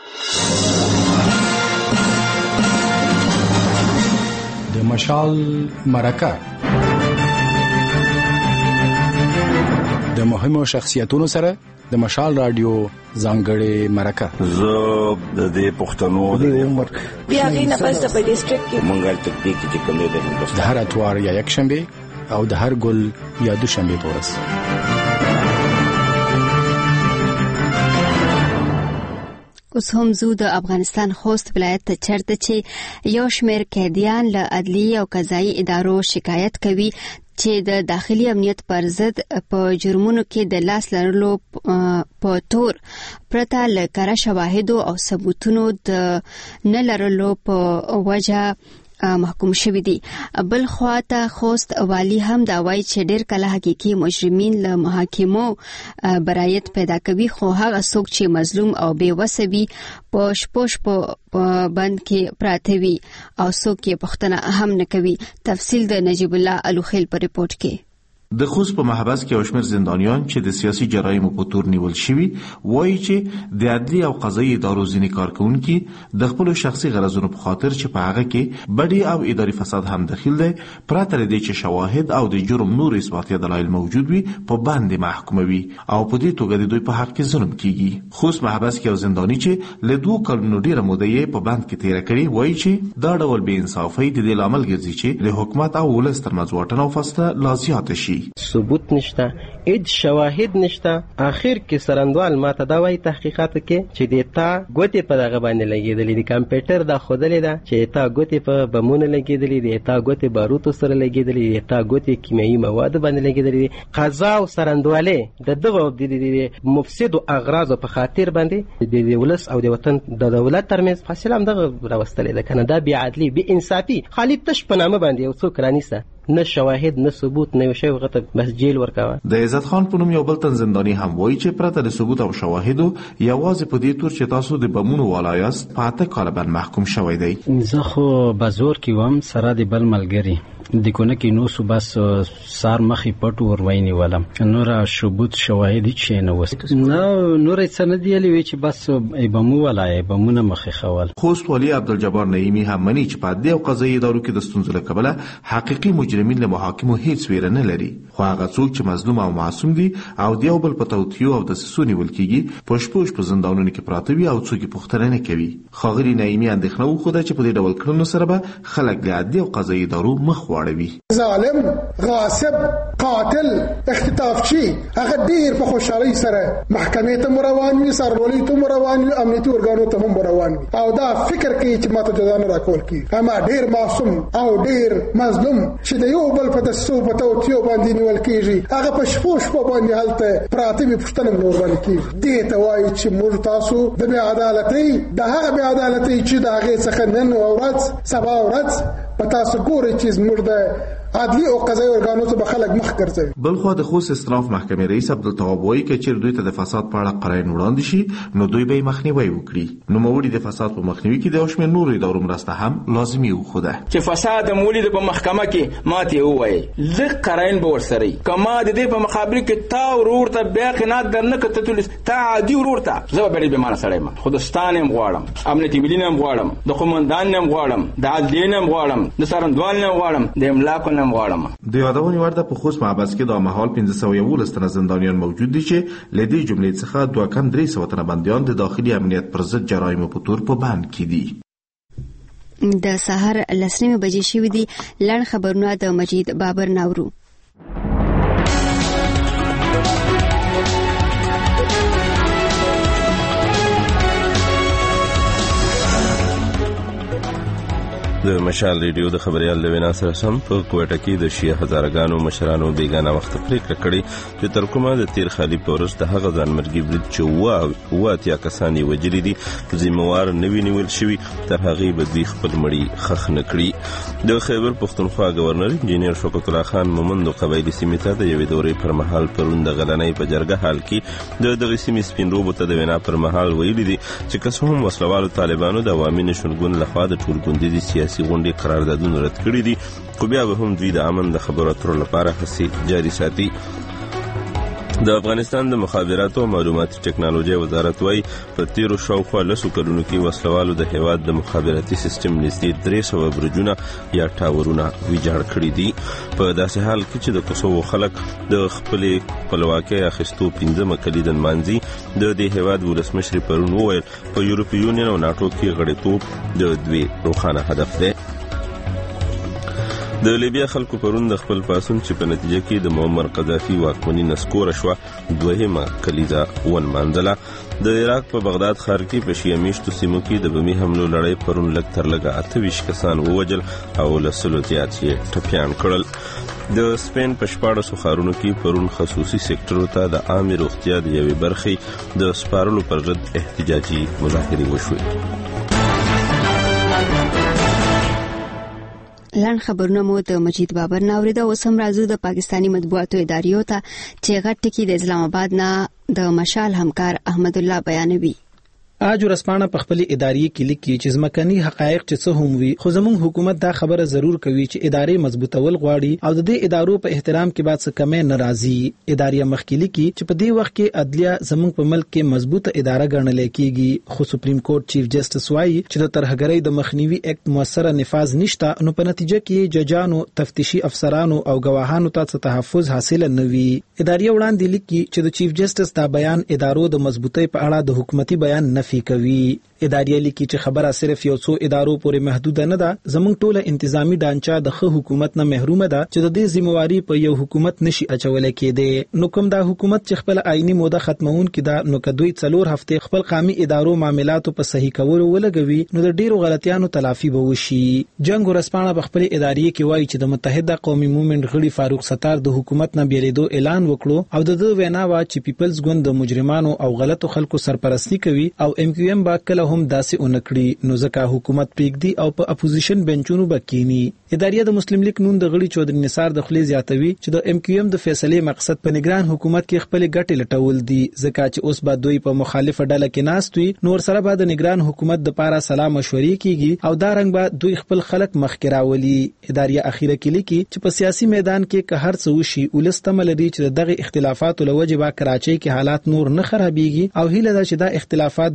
د مشال مرکه د مهمو شخصیتونو سره د مشال رادیو ځانګړې مرکه. زه د دې پښتنو د عمر بیا غینه پس په ډیسټریکټ کې مونږه تطبیق چې کوم دی د هندوستان د هر اتوار یا یک شنبه او د هر ګل یا دوشنبه په ورځ. اوس هم زو د افغانستان خوست ولایت ته چرته چې یو شمېر قیدیان له عدلي او قضایي ادارو شکایت کوي چې د داخلي امنیت پر ضد په جرمونو کې د لاس لرلو په تور پرته له کره شواهدو او ثبوتونو د نه لرلو په وجه محکوم شوی دي. بل خواته خوست والی هم دا وایي چې ډېر کله حقيقي مجرمین له محاکمو برایت پیدا کوي خو هغه څوک چې مظلوم او بې وسه وي په شپوش په بند کې پراته وي او څوک یې پوښتنه هم نه کوي. تفصیل د نجیب الله الوخیل په ریپورت کې. د خوست په محبس کې او شمېر زندانیان چې د سیاسي جرایمو په تور نیول شوي وایي چې د عدلي او قضایي ادارو ځینې کارکوونکي د خپلو شخصي غرضونو په خاطر چې په هغه کې بدی او اداري فساد هم دخیل دی پرته له دې چې شواهد او د جرم نور اثباتي دلایل موجود وي په باندې محکوموي او په دې توګه د دوی په حق کې ظلم کیږي. خوست محبس کې او زنداني چې له 2 کلونو ډیره موده یې په بند کې تیره کړې وایي چې دا ډول بې انصافي د دې لامل ګرځي چې د حکومت او ولس ترمنځ واټن او فاصله لا زیاته شي. ثبوت نشته، هیڅ شواهد نشته. اخر کې سرندوال ماته دا وایي تحقیقات کې چې دیتا ګوتې په دغه باندې لګېدلې د کمپیوټر دا خودلې ده چې تا ګوتې په بمونه لګېدلې دي، تا ګوتې باروتو سره لګېدلې دي، تا ګوتې کیمیاوي مواد باندې لګېدلې دي. قضا او سرندوالې د دغه د مفسد اغراض په خاطر باندې د ولس او د وطن د دولت ترمنځ فاصله هم دغه راوستلې ده. کنه دا بې عدلي بې انصافي خالي تش په نامه باندې یو څوک رانیسه، نه شواهد نه ثبوت نه شی وغته بس جیل ورکاوه. د عزت خان په نوم یو بل تن زنداني هم وایي چې پرته د ثبوت او شواهدو یوازې په دې تور چې تاسو د بمونو والایاست په 8 کال باندې محکوم شوی دی. زه خو بازور کې وم سره د بل ملګری د کونه کې نو سو بس سار مخې پټ ور ویني ولم نور ثبوت شواهد چې نه وست نه نور څه نه دی لوي چې بس بمو ولای بمونه مخې خول. خوست والی عبدالجبار نعیمی هم مني چې په دې او قضایي ادارو کې د ستونزو له کبله حقيقي مجرمین له محاکمو هیڅ ویره نه لري، خو هغه څوک چې مظلوم او معصوم دي او د یو بل په توتیو او د سسونی ولکېږي پښپوش په زندانونو کې پراته وي او څوک پوښتنه نه کوي. خاغلی نعیمی اندېښنه وکړه چې په دې ډول کړنو سره به خلک له عدلي او قضایي ادارو مخ واړوي. ظالم، غاصب، قاتل اختطاف شي هغه ډیر په خوشحالي سره محکمې ته روان وي، سرولۍ ته روان وي، امنیتي ارګانو ته هم روان وي او دا فکر کوي چې ماته جزا نه راکول کی. اما ډیر معصوم او ډیر مظلوم چې د یو بل په دسو په توتیو باندې نیول کیږي، هغه په شپو باندې حالت پراته وي، پښتنه نور باندې کیږي. دې ته وایي چې موږ تاسو د بې عدالتۍ د هغه بې عدالتۍ چې د هغې څخه نن ورځ سبا ورځ په تاسو ګورئ چې زموږ د عدلی او قضایي ارګانو ته به خلک مخ ګرځوي. بلخو د خوست استراف محکمې رئیس عبدالتواب وایي که چېرې دوی ته د فساد په اړه قراین وړاندې شي نو دوی به یې مخنیوی وکړي. نوموړي د فساد په مخنیوي کې د یو شمېر نورو ادارو مرسته هم لازمي وښوده چې فساد مولید په محکمه کې ماته ووایي لږ قراین به ورسره وي. که ما د دې په مقابل کې تا ورور ته بیا قناعت درنه کړه ته تا عادي ورور ته زه به ډېر بېمانه سړی یم، خو د ستان هم غواړم، امنیتي ملي نه هم غواړم، د قومندان نه هم غواړم، د عدلیې نه هم غواړم، د څارندوال نه هم غواړم، د املاکو نه هم غواړم. د یادونې وړ ده په خوست محبس کې د مهال 1511 تنه زندانیان موجود دي چې له دې جملې څخه 2.3 تنه بندیان د داخلي امنیت پر ضد جرایمو په تور په بند کې دي. د سهار 10 بجې شوې دي. لړ خبرونه د مجید بابر ناورو. د مشال ریډیو د خبريال د وینا سره سم په کوټه کې د شیعه هزارګانو مشرانو بیگانه وخت پریکړه کړې چې تر کومه د تیر خالي پورس د هغه ځانمرګي برید چې واتیا کسانی وجری دي ذمہوار نوی نیول شوی تر هغه به دوی خپل مړی خخ نکړي. د خیبر پختونخوا گورنر انجینیر شوکت الله خان مومند قبایلی سیمې ته د یوې دورې پر مهال پروند غلنۍ په جرګه حال کې د دغه سیمې سپین روبو ته د وینا پر مهال ویلي دي چې کسهم وسلوالو طالبانو د عوامي نشونګون لخوا د ټولګوندي سیاسي غونډې قراردادونه رد کړي دي، خو بیا به هم دوی د امن د خبرو اترو لپاره هڅې جاري ساتي. د افغانستان د مخابراتو او معلوماتي ټکنالوژي وزارت وايي په تیرو شاوخوا 10 کلونو کې وسلوالو د هیواد د مخابراتي سیستم نږدې 300 برجونه یا ټاورونه ویجاړ کړي دي. په داسې حال کې چې د کوسوو خلک د خپل خپلواکۍ اخیستو 15 کلیدن مانځي د دې هیواد ولسمشر پرون وویل په یورپي یونین او ناتو کې غړیتوب د دوی روښانه هدف دی. د لیبیا خلکو پرون د خپل پاسون چې په نتیجه کې د معمر قذافي واکمني نسکوره شوه دوهمه کلیزه ونمانځله. د عراق په بغداد ښار کې په شیعه میشتو سیمو کې د بمي حملو لړۍ پرون لږ تر لږه 28 کسان ووجل او له 100 زیات یې ټپیان کړل. د سپین په 14 ښارونو کې پرون خصوصي سېکټرو ته د عامې روغتیا د یوې برخې د سپارلو پر ضد احتجاجي مظاهرې وشوې. لړ خبرونه مو د مجید بابر ناوریده. اوس هم راځو د پاکستانی مطبوعاتو اداریو ته چې غټ ټکی د اسلام آباد نه د مشال همکار احمد الله بیانوي. اج ورسپانه په خپل ادارې کې لیکي چې ځمکني حقایق چې څه هم وي خو زموږ حکومت دا خبره ضرور کوي چې ادارې مضبوطول غواړي او د دې ادارو په احترام کې بعد څه کمې ناراضي. ادارې مخکې لیکي چې په دې وخت کې عدلیه زموږ په ملک کې مضبوطه اداره ګڼل کېږي، خو سپریم کورټ چیف جسټس وايي چې د ترهګرۍ د مخنیوي اکټ موثره نفاذ نشته، نو په نتیجه کې ججانو، تفتیشي افسرانو او گواهانو ته تحفظ حاصل نه وي. ادارې وړاندې لیکي چې د چیف جسټس دا بیان ادارو د مضبوطۍ په اړه د حکومتي بیان نفي کوي. ادارې لیکي چې خبره صرف یو څو ادارو پورې محدود نه ده، زموږ ټوله انتظامی ډانچه د ښه حکومت نه محروم ده چې د دې ذمہواری په یو حکومت نشي اچول کېده. نو کوم دا حکومت چې خپل آئینی موده ختمون کړه نو کدوې 4 هفته خپل قومي ادارو معاملاتو په صحیح کولو ولګوي نو د ډیرو غلطیانو تلافي به وشي. جنگ ورسپانه په خپل ادارې کې وایي چې د متحده قومي موومېنټ غړي فاروق ستار د حکومت نه بیلیدو اعلان وکړو او د دوی وینا وا چې پیپلز ګوند د مجرمانو او غلطو خلکو سرپرستی کوي او ام کیو ایم با کله هم داسې اونکړي نو ځکه حکومت پریږدي او په اپوزیشن بنچونو بکینی. ادارې د مسلم لیگ نون د غړي چودري نثار د خلی زیاتوي چې د ام کیو ایم د فیصلې مقصد په نگران حکومت کې خپل ګټې لټول دي، ځکه چې اوس به دوی په مخالفه ډله کې ناستوي نور سره به د نگران حکومت د پاره سلام مشورې کیږي او دا رنګ به دوی خپل خلک مخکې راولي. ادارې اخیره کې لیکي چې په سیاسي میدان کې که هر څه وشي ولستمل لري چې دغه اختلافات لوجه با کراچۍ کې حالات نور نه خرابيږي او هیله ده چې دا اختلافات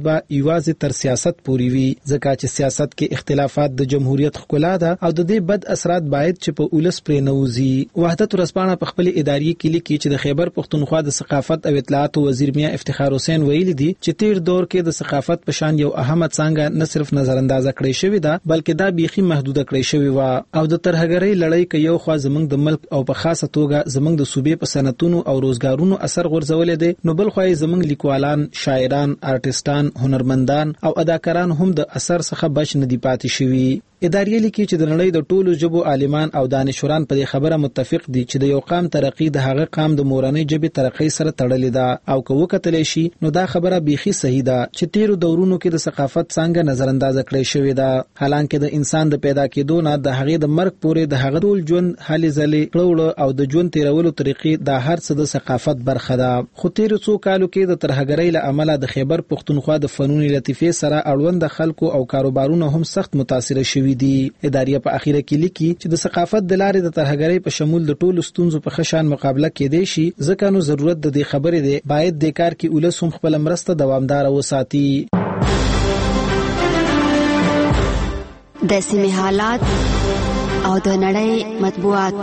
به یوازې تر سیاست پورې وي ځکه چې سیاست کې اختلافات د جمهوریت ښکلا ده او د دې بد اثرات باید چې په ولس پرې نه وځي وحدت ورځپاڼه په خپل اداري کې لیکي چې د خیبر پښتونخوا د ثقافت او اطلاعات وزیر میاں افتخار حسین ویلي دي چې تیر دور کې د ثقافت په شان یو اهمه څنګه نه صرف نظر اندازه کړی شوی ده بلکې دا بيخي محدوده کړی شوی و او د ترهګرۍ لړۍ کې یو خوا زمنګ د ملک او په خاصه توګه زمنګ د صوبې په صنعتونو او روزګارونو اثر غورځولې دي نو بل خو زمنګ لیکوالان شاعران آرټیستان هنرمندان او اداکاران هم د اثر څخه بچ نه دي پاتې شوی اداري لیکي چې د نړۍ د ټولو ژبو عالمان او دانشوران په دې خبره متفق دي چې د یو قام ترقی د هغه قام د مورنۍ ژبې ترقی سره تړلې ده او که وکتل شي نو دا خبره بيخي صحیح ده چې تیرو دورونو کې د ثقافت څنګه نظر اندازه کړی شوی ده حالانکه د انسان د پیدا کېدو نه د هغه د مرګ پورې د هغه ټول ژوند حالې ځلې کړوړ او د ژوند تیرولو طریقې د هر څه د ثقافت برخه ده خو تیرو څو کالو کې د ترهګرۍ له امله د خیبر پښتونخوا د فنون لطیفه سره اړوند خلکو او کاروبارونو هم سخت متاثر شوي دي اداري په اخیره کې لیکي چې د ثقافت د لارې د ترهګرۍ په شمول د ټولو ستونزو په خشان مقابله کېدای شي ځکه نو ضرورت د دې خبرې دی باید د کار کې ولس هم خپل مرسته دوامدار وساتي د سیمې حالات او د نړۍ مطبوعات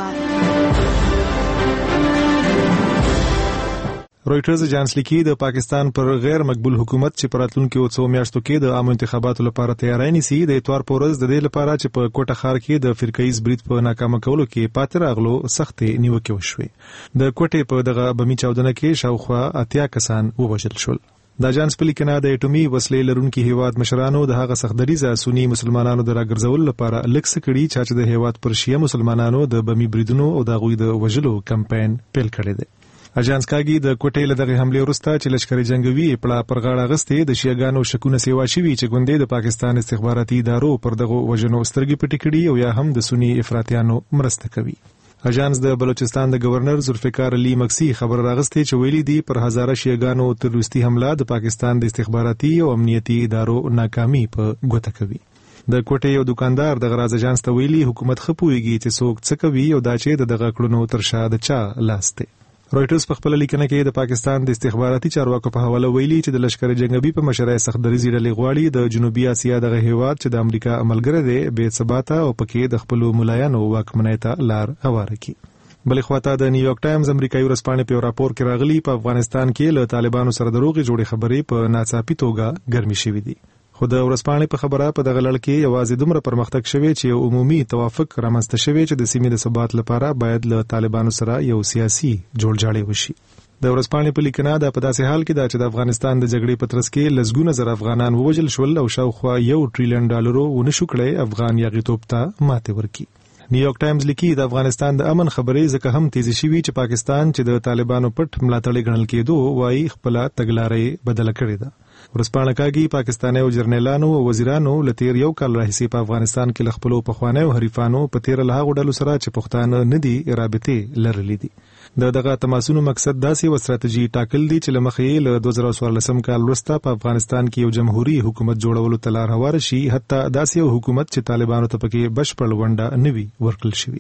رويټرز اجانس لیکي د پاکستان پر غیر مقبول حکومت چې پراتلونکو 2 میاشتو کې د عامو انتخاباتو لپاره تیاری نیسي د اتوار پورز د دې لپاره چې په کوټه ښار کې د فرقایز برید په ناکامه کولو کې پاتې راغلو سخت نیوکه وشوه د کوټه په دغه بمی چاودنه کې شاوخوا 80 کسان ووژل شول د اجانس په لیکنه د اټومي وسلې لرونکي هیواد مشرانو د هغه سختدریزه سنی مسلمانانو د راګرځول لپاره لکس کړي چې د هیواد پر شیعه مسلمانانو د بمی بریدونو او د غوي د وژلو کمپاین پیل کړی دی اجانس کاګي د کوټې له دغه حمله وروسته چې لشکري جنگوي پړه پر غاړه غستې د شیعاګانو شکونه سیوا شوي چې ګوندې د پاکستان استخباراتي ادارو پر دغه وژنو سترګې پټې کړي او یا هم د سنی افراطیانو مرسته کوي اجانس د بلوچستان د گورنر ذوالفقار علي مکسی خبر راغستې چې ویلي دي پر هزاره شیعاګانو تروریستي حمله د پاکستان د استخباراتي او امنیتي ادارو ناکامي په ګوته کوي د کوټې یو دکاندار د غراز اجانس ته ویلي حکومت خپويږي چې څوک څه کوي او دا چې دغه کړنو ترشا د چا لاسته رويټرز په خپل لیکنه کې د پاکستان د استخباراتي چارواکو په حواله ویلي چې د لشکري جنگبي په مشرۍ سختدریزي ډلې غواړي د جنوبي اسیا دغه هیواد چې د امریکا عملګری دی بې ثباته او پکې د خپل ملایانو واکمنۍ ته لار هواره کړي بلې خواته د نیویارک ټایمز امریکایي ورځپاڼې په راپور کې راغلي په افغانستان کې له طالبانو سره دروغې جوړې خبرې په ناڅاپي توګه ګرمي شوې دي خو د ورځپاڼې په خبره په دغه لړ کې یوازې دومره پرمختګ شوی چې عمومي توافق رامنځته شوی چې د سیمې د ثبات لپاره باید له طالبانو سره یو سیاسي جوړجاړی وشي د ورځپاڼې په لیکنه د په داسې حال کې چې د افغانستان د جګړې په ترڅ کې لسګونه زره افغانان ووژل شول او شاوخوا $1 ټریلیون ونشو کړی افغان یاغیتوب ته ماته ورکړي نیویارک ټایمز لیکي د افغانستان د امن خبرې ځکه هم تیزی شوی چې پاکستان چې د طالبانو پټ ملاتړ ګڼل کېدو وايي خپل تګلارې بدل کړې ده ورسپانه کاږي پاکستاني او جرنیلانو او وزیرانو لتیر یو کال راهیسي په افغانستان کې لخپلو په خوانیو حریفانو په تیر له غوډلو سره چې پښتانه ندي رابطه لرلې دي دغه تماسونو مقصد داسې و ستراتیژي ټاکل دي چې لمخې له 2014 کال وروسته په افغانستان کې یو جمهوریت حکومت جوړولو تلار هوار شي حتی داسې یو حکومت چې طالبانو ته پکې بشپړ ونډه نوي ورکړل شي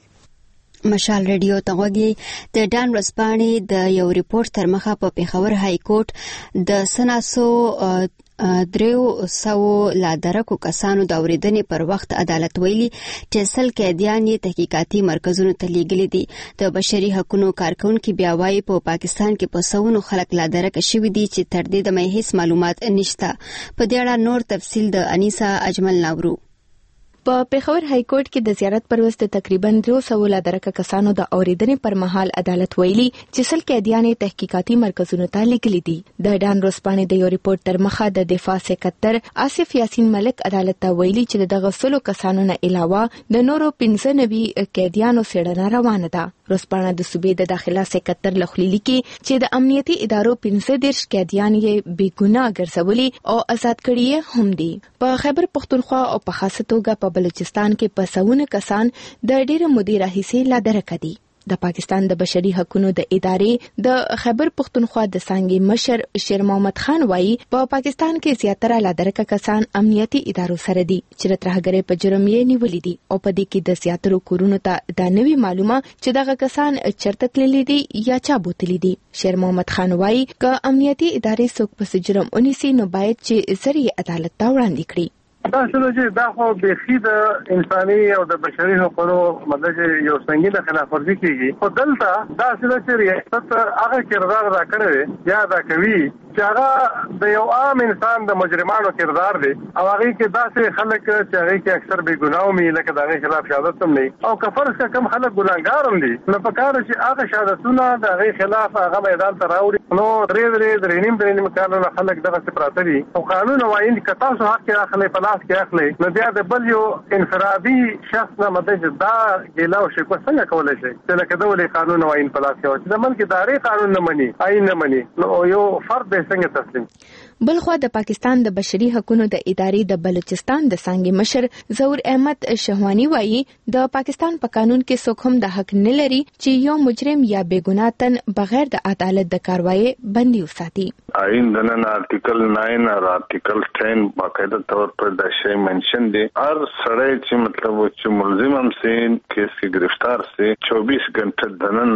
مشال ریډیو تغوږی د ډان ورځپاڼې د یو ریپورت تر مخه په پیښور های کورټ د سناسو 300 لا درکو کسانو د اوریدنې پر وخت عدالت ویلي چې سل قیدیان یې تحقیقاتي مرکزونو ته لیږلي دي د بشري حقوقو کارکونکو بیا وايي په پاکستان کې په سونو خلک لا درک شوي دي چې تر دې د هیڅ معلومات نشته په دې اړه نور تفصیل د انیسا اجمل ناورو په پیښور های کورټ کې د زیارت پر وسط تقریبا 300 لا درکه کسانو د اوریدنې پر مهال عدالت ویلي چې سل قیدیان تحقیقاتي مرکزونو ته لیږلي دي د ډان ورځپاڼې د یو ریپورت تر مخه د دفاع سکرټر آصف یاسین ملک عدالت ته ویلي چې دغه سلو کسانو نه علاوه د نورو 95 قیدیانو څېړنه روانه ده ورځپاڼه د صوبې د داخله سکرټر لخلیلی کې چې د امنیتي ادارو 15 قیدیان یې بې ګناه ګرځولي او آزاد کړي هم دي په خیبر پښتونخوا او په خاصه توګه په بلوچستان کې په سونه کسان د ډېر مودې راهیسې لا درک دي د پاکستان د بشري حقوقو د ادارې د خیبر پختونخوا د څانګې مشر شیر محمد خان وایي په پاکستان کې زیاتره لادرکه کسان امنیتي ادارو سره دي چې ترهګرۍ په جرم یې نیولې دي او په دې کې د زیاترو کورونو ته دا نوي معلومه چې دغه کسان چرته تللي دي یا چا بوتلي دي. شیر محمد خان وایي ک امنیتي ادارې څوک په جرم ونیسي نو باید چې زری عدالت ته وړاندې کړي. دا څه چې دا خو بيخي د انساني او د بشري حقوقو مطلب یو څنګه خلاف ورزي کیږي. خو دلته دا څه چې ریاست هغه کردار راکړي یا دا کوي چې هغه د یو عام انسان د مجرمانو کردار دی او هغه کې داسې خلک چې هغه کې اکثر بے ګناو مې لکه دغه خلاف شهادت هم نه او کفرس کا کم خلک ګناګار هم دي نو په کار چې هغه شهادتونه د هغه خلاف هغه میدان ته راوړي نو درې کارونه خلک دغه سپراته دي او قانون وايي چې تاسو حق کې اخلي په لاس کې اخلي نو بیا د بل یو انفرادي شخص نه مدد دا ګیلاو شي کو څنګه کولای شي چې لکه دولي قانون وايي په لاس کې د ملک اداري قانون نه مني آئین نه مني نو یو فرد څنګه تسلیم. بلخوا د پاکستان د بشري حقوقو د ادارې د بلوچستان د څانګې مشر ظهور احمد شهوانی وایي د پاکستان په قانون کې څوک هم د حق نه لري چې یو مجرم یا بے ګناه تن بغیر د عدالت د کاروایی بندي وساتي. آئین دنن آرټیکل 9 او آرټیکل 10 باقاعده طور پر د شی منشن دي هر سړی چې مطلب چې ملزم هم سي کیس کې گرفتار سي 24 غنټه دنن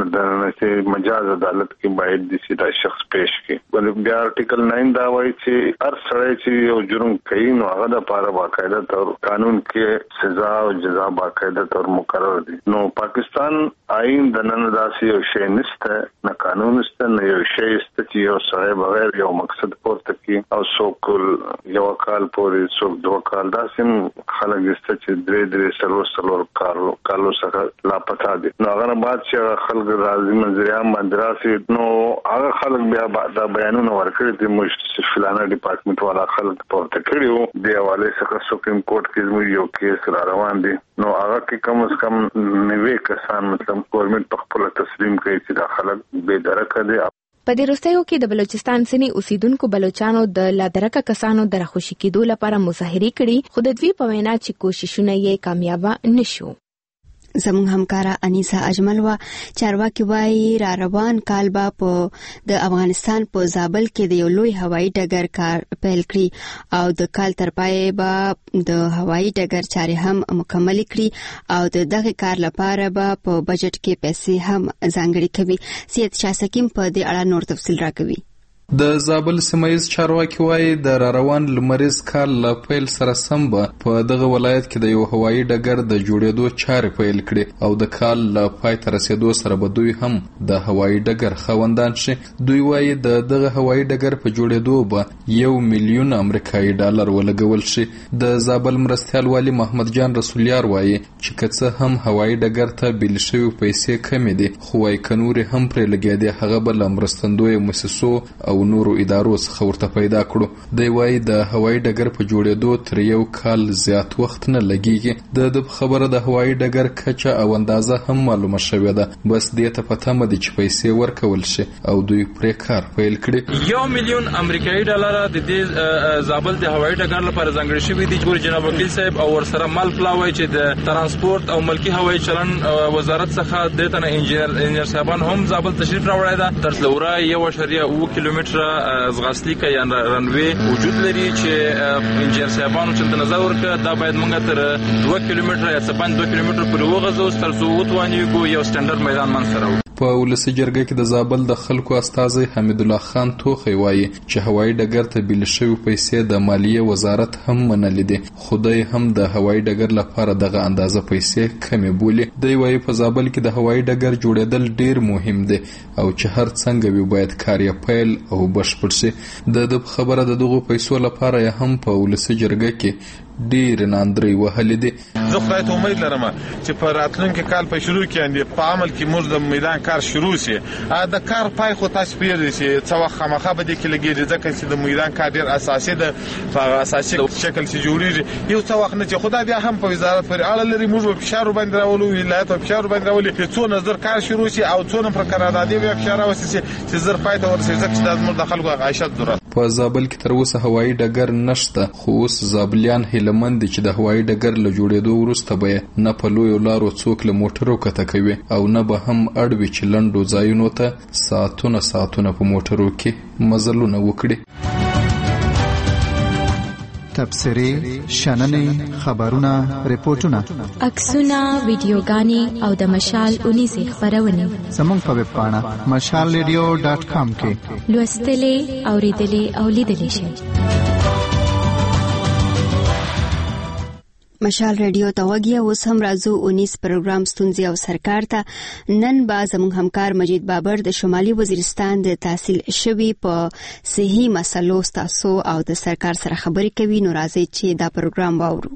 چې مجاز عدالت کې باید د سیدا شخص پیش کړي. ولې بیا آرټیکل 9 دا وایي چې هر سړی چې یو جرم کوي نو هغه د لپاره باقاعده طور قانون کې سزا او جزا باقاعده طور مقرر دي. نو پاکستان آئین د نن داسې یو شی نشته نه قانون نشته نه یو شی نشته چې یو سړی بغیر یو مقصد پورته کوي او څوک یو کال پورې څوک 2 کال داسې خلک نشته چې درې سلور کالو څخه لاپتا دي. نو هغه بعد چې خلک راځي منځریان باندې راسي نو هغه خلک بیا دا بیانونه ورکړي دي مش فلانه ډپارټمنټ والا خلک پورته کړیو دی حواله څخه سپریم کورټ کې زموږ یو کیس را روان دي نو هغه کې کم از کم 90 کسان مطلب ګورنمنت په خپل تسلیم کوي چې دا خلک بے درکه دي. په دې وروستیو کې د بلوچستان سنی اوسیدونکو بلوچانو د لادرکه کسانو د راخوشي کېدو لپاره مظاهره کړي خو د دوی په وینا چې کوششونه یې کامیاب نشو. زموږ همکارا انیسا اجمل وا چارواکي وایي را روان کال با په د افغانستان په زابل کې د یو لوی هوایي ډګر کار پیل کړي او د کال تر پای به د هوایي ډګر چارې هم مکمل کړي او د دغه کار لپاره به په بجټ کې پیسې هم ځانګړي کوي. سید شاسکیم په دې اړه نور تفصیل راکوي. د زابل سیمایز چارواکي وایي د راروان لمریز کال له پیل سره سم به په دغه ولایت کې د یو هوایي ډګر د جوړېدو چارې پیل کړي او د کال له پای ته رسیدو سره به دوی هم د هوایي ډګر خاوندان شي. دوی وایي د دغه هوایي ډګر په جوړېدو به 1 میلیون امریکایي ډالر ولګول شي. د زابل مرستیال والی محمد جان رسولیار وایي چې که څه هم هوایي ډګر ته بیل شوي پیسې کمې دي خو وايي که نورې هم پرې لګېدې هغه به له مرستندویو مؤسسو او نورو ادارو څخه ورته پیدا کړو. دی وایي د هوایي ډګر په جوړېدو تر 1 کال زیات وخت نه لګیږي. د خبره د هوایي ډګر کچه او اندازه هم معلومه شوې ده بس دې ته پته مده چې پیسې ورکول شي او دوی پرې کار پیل کړي. 1 میلیون امریکایي ډالر د دې زابل د هوایي ډګر لپاره ځانګړي شوی دي. ګور جناب وکیل صاحب او ورسره مال پلاوي چې د ترانسپورت او ملکی هوایي چلن وزارت څخه د تنه انجنیر صاحبان هم زابل تشریف راوړی ده. تر لورا 1.2 کیلومتر زغاسلی کا یا رنوی وجود لري چې انجنیر صاحبانو چې نظر ورکړه دا باید موږ تر 2 کیلومتر یا 2 کیلومتر پورې وغځو تر څو وتوانیو یو سټانډرډ میدان منځ په ولسی جرګه کې د زابل د خلکو استازي حمید الله خان توخی وایي چې هوایي ډګر ته بیل شوی پیسې د مالیه وزارت هم منلې دي خدای هم د هوایي ډګر لپاره دغه اندازه پیسې کمې بولي. دی وایي په زابل کې د هوایي ډګر جوړېدل ډیر مهم دي او چې هر څنګه وي باید کار یې پیل او بشپړ شي. د خبره د دغو پیسو لپاره هم په ولسی جرګه کې ډیر ناندري وهلې دي. زه خدای ته امید لرم چې په راتلونکي کال په شروع کې په عمل کې موږ د میدان کار شروع شي. د کار پای خو تاسو پیژنئ چې څو خامخا به د کې لګیږي ځکه چې د میدان کار ډیر اساسي ده په اساسي شکل چې جوړیږي. یو څو وخت نه چې خدای بیا هم په وزارت پر اړه لري موږ په فشار باندې راولو ولایت په فشار باندې راولي چې څو نظر کار شروع شي او څو پر قراردادي بیا فشار اوسي چې زر پای ته ورسېږي چې د خلکو عیشت ضرورت. په زابل کې تر اوسه هوایي ډګر نشته، خو اوس زابلیان هیلهمند دي چې د هوایي ډګر له جوړېدو وروسته به نه په لویو لارو څوک له موټرو کته کوي او نه به هم اړ وي چې لنډو ځایونو ته ساعتونه په موټرو کې مزلونه وکړي. تبصرې، شننې، خبرونه، ریپورتونه، عکسونه، ویډیوګانې او د مشال 19 خبرونه زموږ په ویب پاڼه mashalradio.com کې لوستلې، اوریدلې او لیدلې شئ. مشال ریډیو ته وګیا. اوس هم راځو 19 پروګرام ستونزې او سرکار ته. نن با زموږ همکار مجید بابر د شمالي وزیرستان د تحصیل شوی په صحي مسلو ستاسو او د سرکار سره خبرې کوي. نو راځي چې دا پروګرام واورو.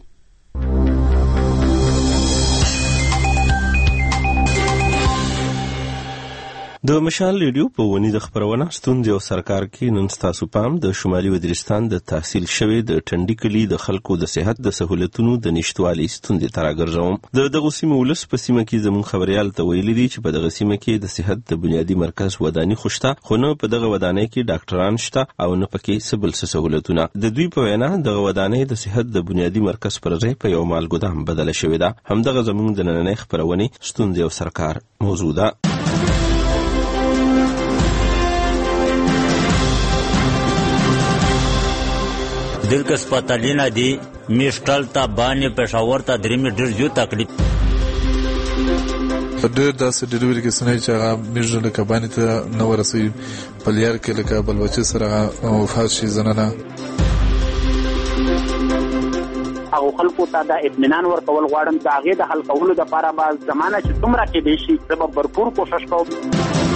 د مشال ریډیو په ونی د خبرونه ستونزې او سرکار کې نن تاسو پام د شمالي وزیرستان د تحصیل شوی د ټنډي کلی د خلکو د صحت د سہولتونو د نشټوالي ستونزې تر راګرځوم. دغه سیمه ولس په سیمه کې زمون خبريال ته ویلي دي چې په دغه سیمه کې د صحت د بنیادی مرکز وداني خوشته، خو نه په دغه ودانۍ کې ډاکټران شته او نه پکې سبل سہولتونه. د دوی په وینا دغه ودانۍ د صحت د بنیادی مرکز پر ځای په یو مال ګدام بدله شوې ده. همدغه زمون د نننۍ خبرونه ستونزې او سرکار موضوع ده. دل کے اسپتالین دی میشٹل تا بانی پېښور ته درې ډېر جو تکلیف ډېر داسې ډیلیوري کیسونه چې هغه میژ له کبانی ته نه ورسوي په لیار کې لکه بلوچي سره وفات شي زنانه او خلکو ته د اطمینان ورکول غواړم چې هغه د حل کولو لپاره به زمانه چې څومره کې دي شي زه به भरपूर کوشش کوم.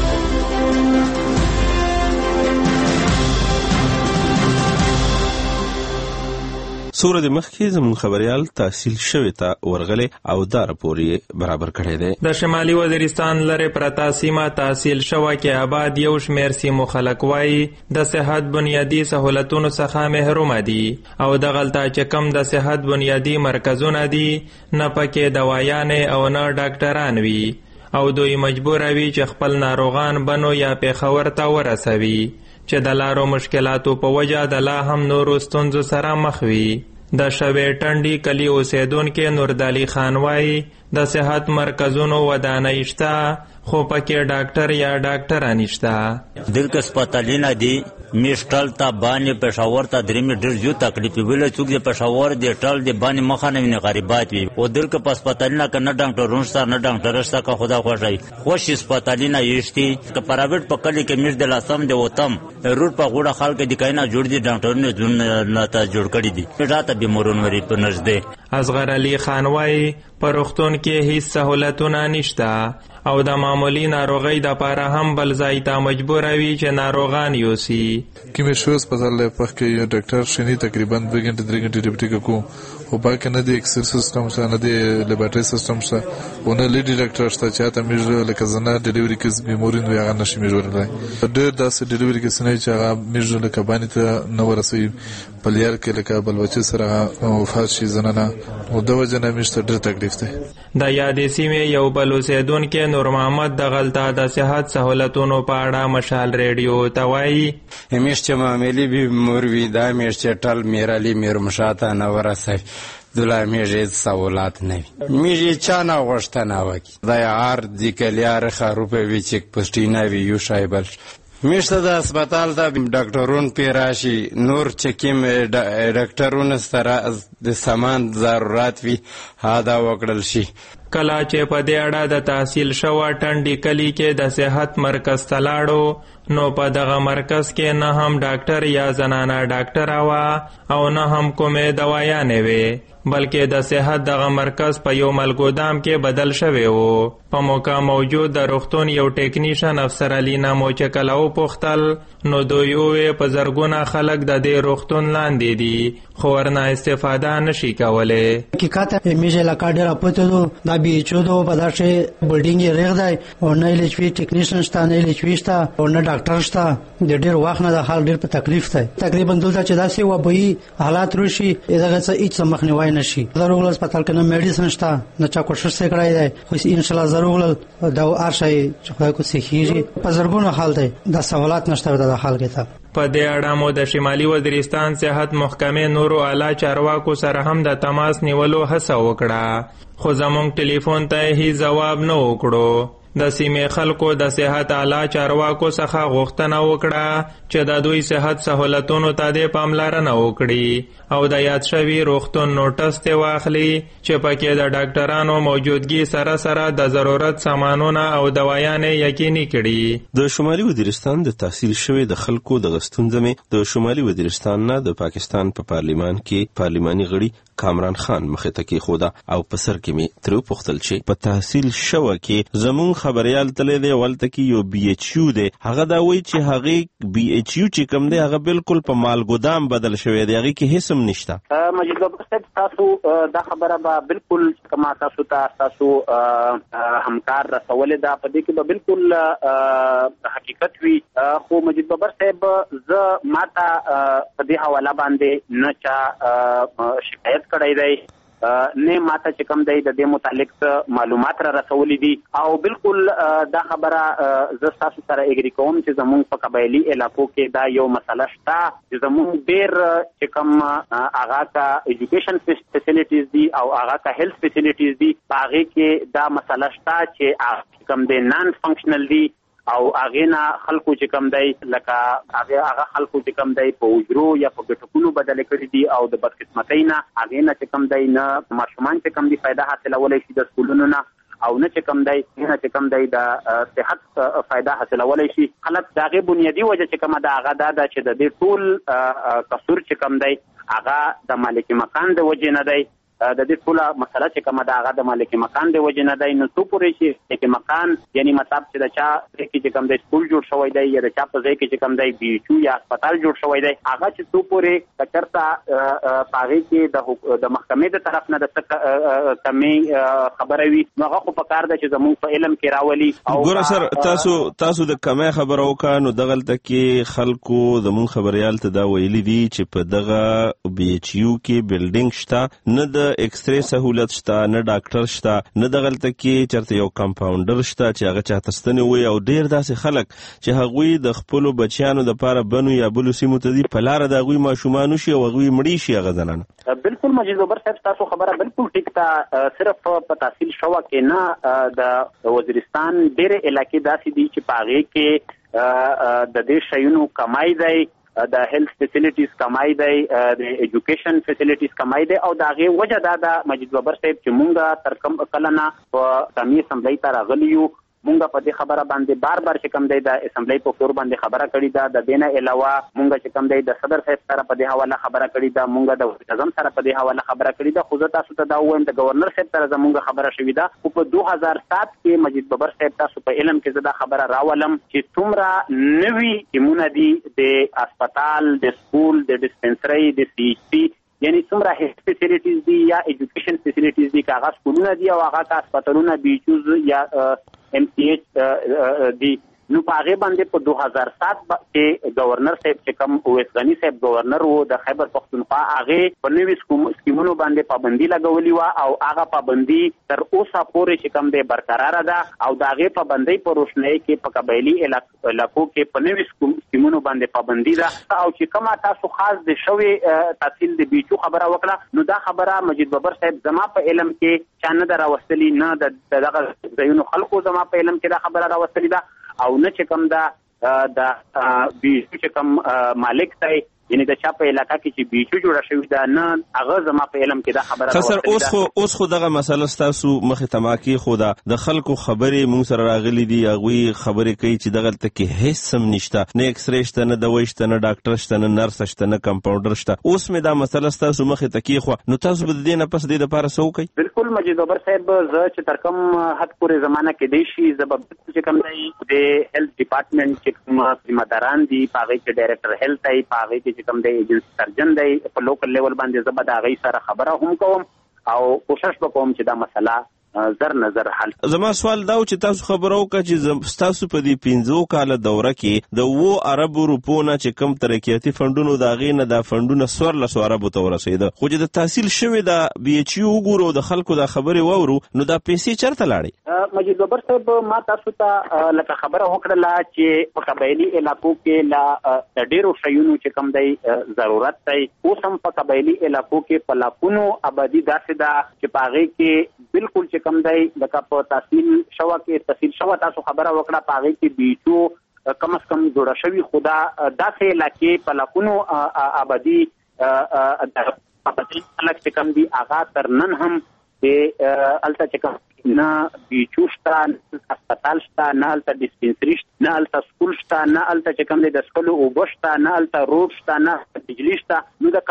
سوره د مخکې زمون خبريال تحصیل شوی ته ورغله او دا راپورې برابر کړی دی. د شمالي وزیرستان لره پرتا سیمه تحصیل شوه کې آباد یو شمیر سیمو خلک وای د صحت بنیادی سہولتونو څخه محروم دي او د غلطه چې کم د صحت بنیادی مرکزونه دي نه پکې دوايانې او نه ډاکټران وي او دوی مجبور وي چې خپل ناروغان بنو یا پېښور ته ورسوي چې د لارو مشکلاتو په وجه د لا هم نورو ستونزو سره مخ وي. د شوی ټنډي کلی اوسیدونکو نوردالي خان وایي د صحت مرکزونو ودانۍ شته خو پکې ډاکټر یا ډاکټران نشته. دل کې اسپتالین دي میشټل تا باندې پېښور ته درې ډېر جو تکلیف ویل څوک د پېښور د ټل د باندې مخانه نه غریبات وي او دل کې په اسپتالین کې نه ډاکټرون سره نه ډاکټر سره کا خدا خوشای خوش اسپتالین یشتي ک پرایویټ په کلی کې میش د لاسم د وتم روډ په غوړه خلک د کینا جوړ دي ډاکټرونه ځون نه تا جوړ کړی دي راته بیمارون وری په نږدې. اصغر علي خان وای پر وختون کې هیڅ سہولتونه نشته او د معمولی ناروغۍ د پاره هم بل ځای ته مجبور وي چې ناروغان یوسي. کې مې شو هسپتال له پخ کې یو ډاکټر شنی تقریبا 2 غنټه 3 غنټه ډیوټي کو او باقي نه دی ایکسر سیستم سره نه دی لیبارټری سیستم سره ونه لیډي ډاکټر شته چې ته مې لکه زنه ډیلیوري کې بیمارین وي هغه نشي مې جوړلای. ډېر داسې ډیلیوري کې سنې چې هغه مې لکه باندې ته نه ورسوي په لیار کې لکه بلوچي سره وفات شي زنانه او د وجه نه مې ډېر تکلیف دی. د یادې سیمې یو بل اوسیدونکو نور محمد د غلطه د صحت سہولتونو په اړه مشال ریډیو ته وایي همیش چې معاملې به مروي دا مې چې ټل میرالي میر مشاته نه ورسوي دلا میږي سہولت نه میږي چا نه غوښتنه وکړي دا هر د کلیار خروپه وی چې پښتینه وی یو شایبل میشته د هسپتال ته ډاکټرون پیراشي نور چکیم ډاکټرون سره د سامان ضرورت وي هدا وکړل شي. کله چې په دې اړه د تحصیل شوه ټنډي کلی کې د صحت مرکز ته لاړو نو په دغه مرکز کې نه هم ډاکټر یا زنانه ډاکټر وه او نه هم کومې دوايانې وې بلکې د صحت دغه مرکز په یو ملګودام کې بدل شوی و. په موقع موجود د روغتون یو ټیکنیشن افسر علي نامو چې کله وپوښتل نو دوی وویل په زرګونه خلک د دې روغتون لاندې دي خو ورنه استفاده نشي کولی. حقیقت میشه لکه ډېره پته دو دا بیچو دو په داسې بلډینګ یې ریغ دی او نه ایلچوي ټیکنیشن شته نه ایلچوي شته او نه ډاکټر شته د ډېر وخت نه د حال ډېر په تکلیف دی. تقریبا دلته چې داسې وبهي حالات راشي دغه څه هیڅ مخنیوی نشي. ضرور هسپتال کې نه میډیسن شته نه چا کوشش یې کړی دی خو ان شاء الله ضرور دا هر شی چې خدای کو سخیږي په زرګونو حال دی د سہولت نشته د حال کې ته په دې اړه مو د شمالي وزیرستان صحت محکمې نورو اعلی چارواکو سره هم د تماس نیولو هڅه وکړه، خو زموږ ټلیفون ته هیڅ جواب نه وکړو. د سیمې خلکو د صحت اعلی چارواکو څخه غوښتنه وکړه چې د دوی صحت سہولتونو ته د پاملرنه وکړي او د یاد شوي روغتون نوټس ته واخلي چې پکې د ډاکټرانو موجودګي سره سره د ضرورت سامانونه او دوايانې یقیني کړي. د شمالي وزیرستان د تحصیل شوی د خلکو د غستونځمه د شمالي وزیرستان نه د پاکستان په پارلیمان کې پارلیماني غړي کامران خان مخې ته کې خوده او په سر کې می تر پختل چې په تحصیل شوه کې زمون خبريال تلې دی ولته کې یو بي ایچ یو دی، هغه دا وایي چې هغه بي ایچ یو چې کوم دی هغه بالکل په مالګودام بدل شوی دی، هغه کې هیڅ هم نشته. مجید بابر صاحب تاسو دا خبره به بالکل کما تاسو همکار رسولې ده په دې کې به بالکل حقیقت وي، خو مجید بابر صاحب زه ماته په دې حواله باندې نه چا شکایت کړی دی نه ماته چې کوم دی د دې متعلق معلومات را رسولې دي او بالکل دا خبره زه تاسو سره اګری کوم چې زموږ په قبایلی علاقو کې دا یو مسله شته چې زموږ ډېر چې کوم هغه کا ایجوکیشن فیسیلیټیز دي او هغه کا هیلث فیسیلیټیز دي هغه کې دا مسله شته چې کوم دی نان فنکشنل دي او هغه نه خلکو چې کم دی لکه هغه خلکو چې کم دی په وجرو یا په ګټکونو بدل کړي دي او د بدقسمتۍ نه هغه نه چې کم دی نه ماشومان چې کم دی فائدہ حاصلولای شي د سکولونو نه او نه چې کم دی نه چې کم دی د صحت فائدہ حاصلولای شي. خلک دغه بنیادی وجه چې کومه دا هغه دا چې د دې ټول قصور چې کم دی هغه د مالک مکان د وجه نه دی، د دې ټوله مسله چې کومه دا هغه د مالک مکان د وجه نه دی. نو څو پورې چې مالک مکان یعنی مطلب چې د چا چې کوم دی سکول جوړ شوی دی یا د چا په ځای کې چې کوم دی بي ایچ یو یا هسپتال جوړ شوی دی هغه چې څو پورې چرته پاغې کې د محکمې د طرف نه د کمې خبره وي نو هغه خو په کار ده چې زموږ په علم کې راولي. ګوره سر تاسو د کمې خبره وکړه نو دغلته کې خلکو زموږ خبريال ته دا ویلي دي چې په دغه بي ایچ یو کې بلډینګ شته نه د ایکس ری سہولت شته نه ډاکټر شته نه دغلته کې چرته یو کمپاونډر شته چې هغه چاته ستنې وي او ډیر داسې خلک چې هغوی د خپل بچیانو د پاره بنو یا بلو سیمو ته دی په لار د هغوی ماشومان شي او هغوی مړی شي هغه زنانه. بالکل مجید بابر صاحب تاسو خبره بالکل ټیک ده، صرف په تحصیل شوه کې نه د وزیرستان ډېر علاقې داسې دي چې پاغې کې د دې شیونو کمای دی، د هیلث فیسیلیټیز کمای دی، د ایجوکیشن فیسیلیټیز کمای دی او د هغې وجه دا ده مجید بابر صاحب چې مونږ تر کوم کله نه په قومي اسمبلۍ ته راغلي یو مونږ په دې خبره باندې بار چې کوم دی د اسمبلی په فلور باندې خبره کړې ده. د دې نه علاوه مونږ چې کوم دی د صدر صاحب سره په دې حواله خبره کړې ده، مونږ د وزیر اعظم سره په دې حواله خبره کړې ده، خو زه تاسو ته دا وایم د گورنر صاحب سره زمونږ خبره شوې ده خو په 2007 کې مجید بابر صاحب تاسو په علم کې زه دا خبره راولم چې څومره نوي ټیمونه دي د هسپتال د سکول د ډسپنسري د سی ایچ پی یعنی څومره هیلث فیسیلیټیز دي یا ایجوکیشن فیسیلیټیز دي کاغه سکولونه دي او هغه هسپتالونه بي ایچ یو یا ام سی ایچ دی. نو په هغه باندې په 2007 کې گورنر صاحب چې کوم اویس غنی صاحب گورنر وو د خیبر پختونخوا هغه په نوې سکیمونو باندې پابندي لګولې و او هغه پابندي تر اوسه پورې چې کوم دی برقرار ده او د هغه پابندي په روشنۍ کې په قبایلی علاقو کې په نوې سکیمونو باندې پابندي ده او چې کومه تاسو خاص د شوی تحصیل د بیچو خبره وکړه نو دا خبره مجید بابر صاحب زما په علم کې چانه دراوستلی نه دغه ځایونو خلکو زما په علم کې دا خبره راوستلی ده او نه چې کوم دا بیچو چې کوم مالک دی یعنی د چا په علاقه کې چې بیچو جوړه شوې ده نه هغه زما په علم کې دا خبره راوستلی ده. اوس خو دغه مسله ستاسو مخې ته ماکې خو د خلکو خبرې مونږ سره راغلي دي هغوی خبرې کوي چې دغلته کې هیڅ هم نشته نه ایکس ری شته نه دوی شته نه ډاکټر شته نه نرس شته نه کمپاونډر شته. اوس مې دا مسله ستاسو مخې ته کېښوه نو تاسو به د دې نه پس دې دپاره څه وکئ؟ بالکل مجید بابر صاحب زه چې تر کوم حد پورې زمانه کې دی شي زه به چې کوم دی د هیلث ډپارټمنټ چې کوم ذمه داران دي په هغې کې ډایرکټر هیلث دی په هغې کې چې کوم دی ایجنسي سرجن دی په لوکل لیول باندې زه به د هغې سره خبره هم کوم او کوشش به کوم چې دا مسله زر نظر حل. زما سوال دا چې تاسو خبرو کا چې تاسو په دې 15 کال دوره کې د 2 ارب روپو نه چې کم ترقیاتي فندونو دا غینه د فندونو 14 ارب ته ورسېده، خو چې د تحصیل شوی د بي ایچ یو وګورو د خلکو د خبرې وورو نو دا پیسې چرته لاړې؟ مجید بابر صاحب ما تاسو ته لکه خبره وکړه چې په قبایلی علاقو کې لا د ډیرو شیونو چې کم دی ضرورت دی، اوس هم په قبایلی علاقو کې په لاکونو آبادی داسې ده چې په هغې کې بالکل چې کم دی لکه په تحصیل شوه تاسو خبره وکړه په هغې کې بیچو کم از کم جوړه شوي، خو دا داسې علاقې په لاکونو آبادی خلک چې کم دي هغه تر نن هم هلته چې کم نه بیچو شته، نه هسپتال شته، نه هلته ډسپنسري شته، نه هلته سکول شته، نه هلته چې کوم دی د څښلو اوبه شته، نه هلته روډ شته، نه بجلي شته. نو د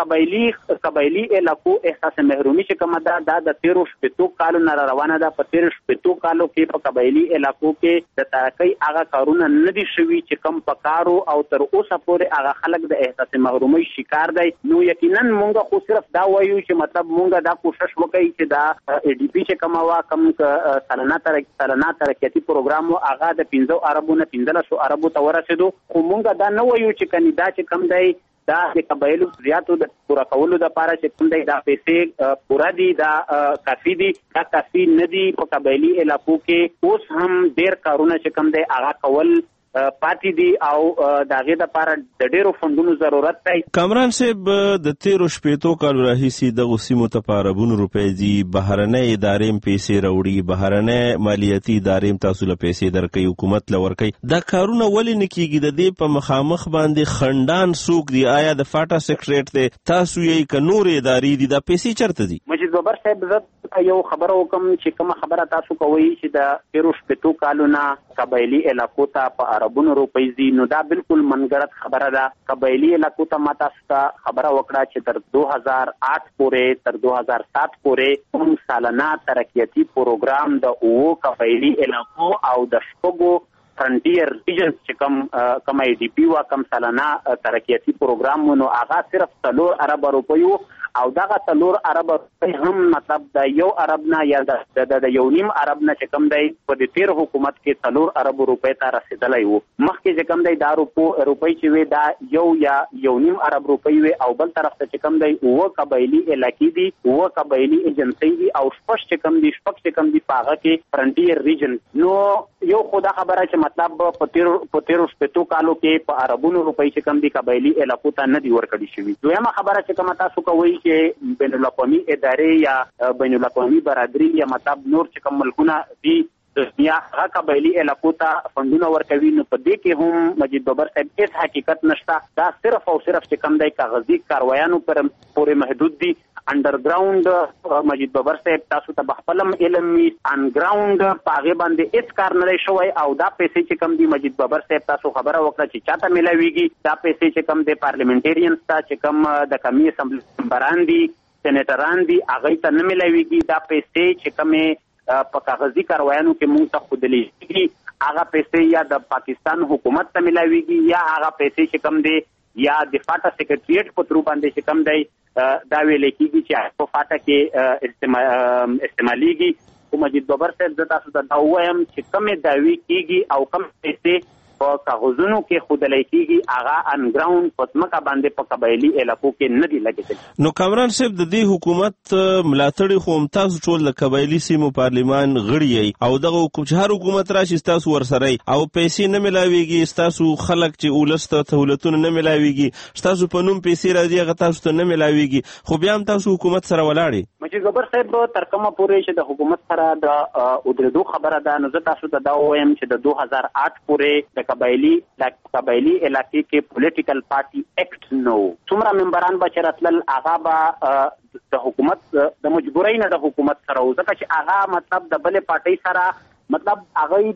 قبایلي علاقو احساس محرومي چې کومه ده دا د 13 کالو نه روانه ده. په 13 کالو کې په قبایلي علاقو کې د ترقۍ هغه کارونه نه دي شوي چې کوم په کارو او تر اوسه پورې هغه خلک د احساس محرومۍ شکار دی. نو یقینا مونږ خو صرف دا وایو چې مطلب مونږ دا کوشش وکړي چې دا ADP چې کومه وا کوم سالانه ترقیاتي پروګرام او هغه د 15 اربو نه 1500 اربو ته ورسېدو، خو مونږ دا نه وایو چې کني دا چې کم دی دا د قبایلو زیاتو د پورا کولو لپاره چې کوم دی دا پیسې پورا دي دا کافي دي، دا کافي نه دي. په قبایلي علاقو کې اوس هم ډېر کارونه چې کوم دی هغه کول پاتې دي او د هغې دپاره د ډېرو فندونو ضرورت دی. کامران صاحب د 13 کالو راهیسې دغو سیمو ته په اربونو روپۍ دي، بهرنۍ ادارې هم پیسې راوړي، بهرنۍ مالیاتي ادارې هم تاسو له پیسې درکوي، حکومت له ورکوي. دا کارونه ولې نه کېږي؟ د دې په مخامخ باندې خنډان څوک دي؟ آیا د فاټا سیکرټریټ دی، تاسو یې که نورې ادارې دي؟ دا پیسې چېرته دي؟ مجید بابر صاحب زه یو خبره وکم چې کومه خبره تاسو کوئ چې د 13 کالو نه قبایلي علاقو ته په اربونو روپۍ ځي، نو دا بالکل منګرت خبره ده. قبایلي علاقو ته ما تاسو ته خبره وکړه چې تر 2008 پورې تر 2007 پورې کوم سالانه ترقیاتي پروګرام د 9 قبایلي علاقو او د 6 فرنټیر ریجنز چې کوم ADP وا کوم سالانه ترقیاتي پروګرام نو هغه صرف 4 ارب روپیو او دغه 4 ارب روپۍ هم مطلب د 1 ارب نه یا د 1.5 ارب نه چې کوم دی په د تیر حکومت کې 4 ارب روپۍ ته رسیدلی وو. مخکې چې کوم دی دا روپۍ چې وي دا 1 یا 1.5 ارب روپۍ وي او بل طرف ته چې کوم دی 9 قبایلي علاقې دي، 9 قبایلي ایجنسۍ دي او شپږ چې کوم دي په هغه کې فرنټیر ریجن. نو یو خو دا خبره چې مطلب په 13 کالو کې په اربونو روپۍ چې کوم دي قبایلي علاقو ته نه دي ورکړي شوي. دویمه خبره چې کومه تاسو کوئ چې بین الاقوامي ادارې یا بین الاقوامي برادري یا مطلب نور چې کوم ملکونه دي دنیا هغه قبایلي علاقو ته فندونه ورکوي، نو په دې کې هم مجید بابر صاحب هیڅ حقیقت نشته. دا صرف او صرف چې کوم دی کاغذي کاروایانو پورې محدود دي. انډرګراوند مجید بابر صاحب تاسو ته بخپلم علم وي انګراوند په هغې باندې هیڅ کار نه دی شوی او دا پیسې چې کوم دي مجید بابر صاحب تاسو خبره وکړه چې چاته میلاویږي، دا پیسې چې کوم دی پارلیمنټیرینز ته چې کوم د قومي اسمبلي ممبران دي سینیټران دي هغوی ته نه میلاویږي. دا پیسې چې کومې په کاغذي کاروایانو کې مونږ ته ښودلی کېږي هغه پیسې یا د پاکستان حکومت ته میلاویږي یا هغه پیسې چې کوم دی یا د فاټا سیکرټریټ په ترو باندې چې کوم دی دا ویل کېږي چې په فاټا کې استعمالیږي. خو مجید بابر صاحب زه تاسو ته دا ووایم چې کومې دعوې کېږي او کوم پیسې په کاغذونو کې ښودلی کېږي هغه انګراوند په ځمکه باندې په قبایلي علاقو کې نه دي لګېدلي. نو کامران صاحب د دې حکومت ملاتړي خو هم تاسو ټول د قبایلي سیمو پارلیمان غړي یئ او دغه چې هر حکومت راشي ستاسو ورسره او پیسې نه میلاویږي، ستاسو خلک چې ولس ته سهولتونه نه میلاویږي، ستاسو په نوم پیسې راځي هغه تاسو ته نه میلاویږي، خو بیا هم تاسو حکومت سره ولاړئ. مجید بابر صاحب تر کومه پورې چې د حکومت سره د ودرېدو خبره ده نو زه تاسو ته دا ووایم چې د 2008 پورې د قبایلي علاقې کې پولیټیکل پارټي اکټ نو څومره ممبران به چې راتلل هغه به د حکومت د مجبورۍ نه د حکومت سره و، ځکه چې هغه مطلب د بلې پارټۍ سره مطلب هغوی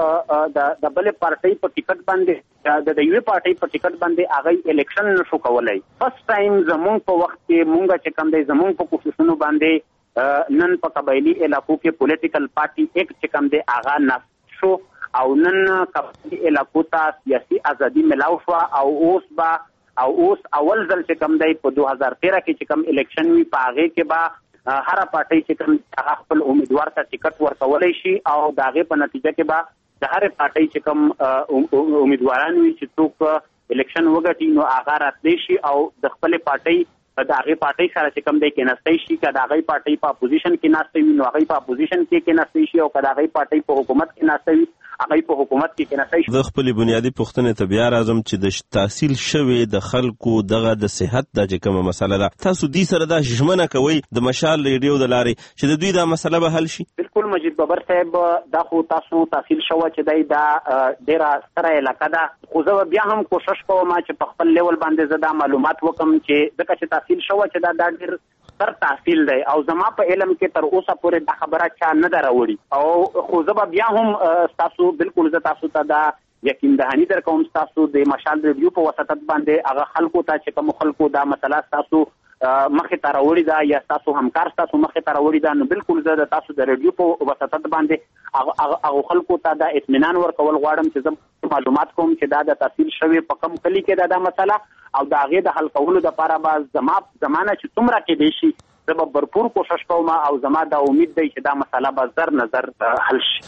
د بلې پارټۍ په ټیکټ باندې د یوې پارټۍ په ټیکټ باندې هغوی الیکشن نشو کولی. فرست ټایم زمونږ په وخت کې مونږ چې کوم دی زمونږ په کوششونو باندې نن په قبایلي علاقو کې پولیټیکل پارټي اکټ چې کوم دی هغه نافذ شو او نن قبایلي علاقو ته سیاسي ازادي ملاو شوه او اوس اول ځل چې کوم دی په 2013 کې چې کوم الیکشن وي په هغې کې به هر پارټي چې کوم خپل امیدوار ته ټیکټ ورکولای شي او د هغې په نتیجه کې به د هرې پارټۍ چې کوم امیدواران وي چې څوک الیکشن وګټي نو هغه راتلی شي او د خپلې پارټۍ د هغې پارټۍ سره چې کوم دی کېناستی شي که د هغې پارټۍ په اپوزیشن کې ناستی وي نو هغې په اپوزیشن کې کېناستی شي او که د هغې پارټۍ په حکومت کې ناستی وي هغې په حکومت کې کېناستی شي. د خپلې بنیادي پوښتنې ته بیا راځم چې د تحصیل شوې د خلکو دغه د صحت دا چې کومه مسله ده تاسو دې سره دا ژمنه کوئ د مشال ریډیو د لارې چې د دوی دا مسله به حل شي؟ بالکل مجید بابر صاحب دا خو تاسو تحصیل شوه چې دی دا ډېره ستره علاقه ده خو زه بیا هم کوشش کوم چې په خپل لیول باندې زه دا معلومات وکم چې ځکه چې تحصیل شوه چې دا ډېر تر تحصیل دی او زما په علم کې تر اوسه پورې دا خبره چا نه ده راوړې او خو زه به بیا هم ستاسو بالکل زه تاسو ته دا یقین دهاني در کوم ستاسو د مشال ریډیو په واسطت باندې هغه خلکو ته چې کوم خلکو دا مسله ستاسو مخې ته راوړې ده یا ستاسو همکار ستاسو مخې ته راوړې ده نو بالکل زه د تاسو د ریډیو په واسطت باندې هغه خلکو ته دا اطمینان ورکول غواړم چې زه معلومات کوم چې دا د تحصیل شوې په کم کلي کې دا مسله او د هغې د حل کولو دپاره به زمانه چې څومره کېدی شي زه به بھرپور کوشش کوم او زما دا امید دی چې دا مسله به زر نظر حل شي.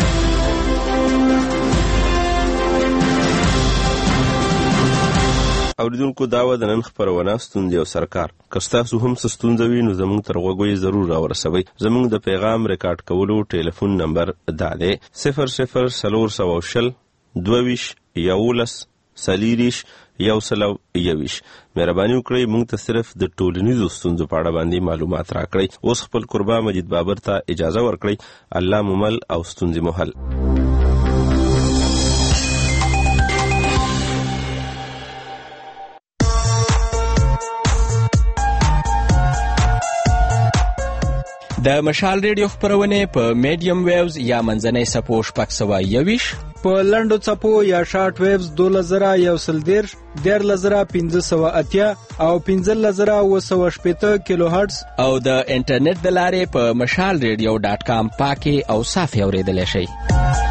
اوریدونکو دا و د نن خپرونه ستونزې او سرکار که ستاسو هم څه ستونزه وي نو زموږ تر غوږو یې ضرور راورسوئ. زموږ د پیغام ریکارډ کولو ټلیفون نمبر دا دی 00 22 11 40 121. مهرباني وکړئ موږ ته صرف د ټولنیزو ستونزو په اړه باندې معلومات راکړئ. اوس خپل قربا مجید بابر ته اجازه ورکړئ. الله مو مل او ستونزې مو حل. د مشال ریډیو خپرونې په میډیم ویوز یا منځنۍ څپو 621 په لنډو څپو یا شارټ ویوز 2110 14580 او 15780 کیلو هرتز او د انټرنیټ د لارې په mashalradio.com پاکي او صافي اوریدلای شئ.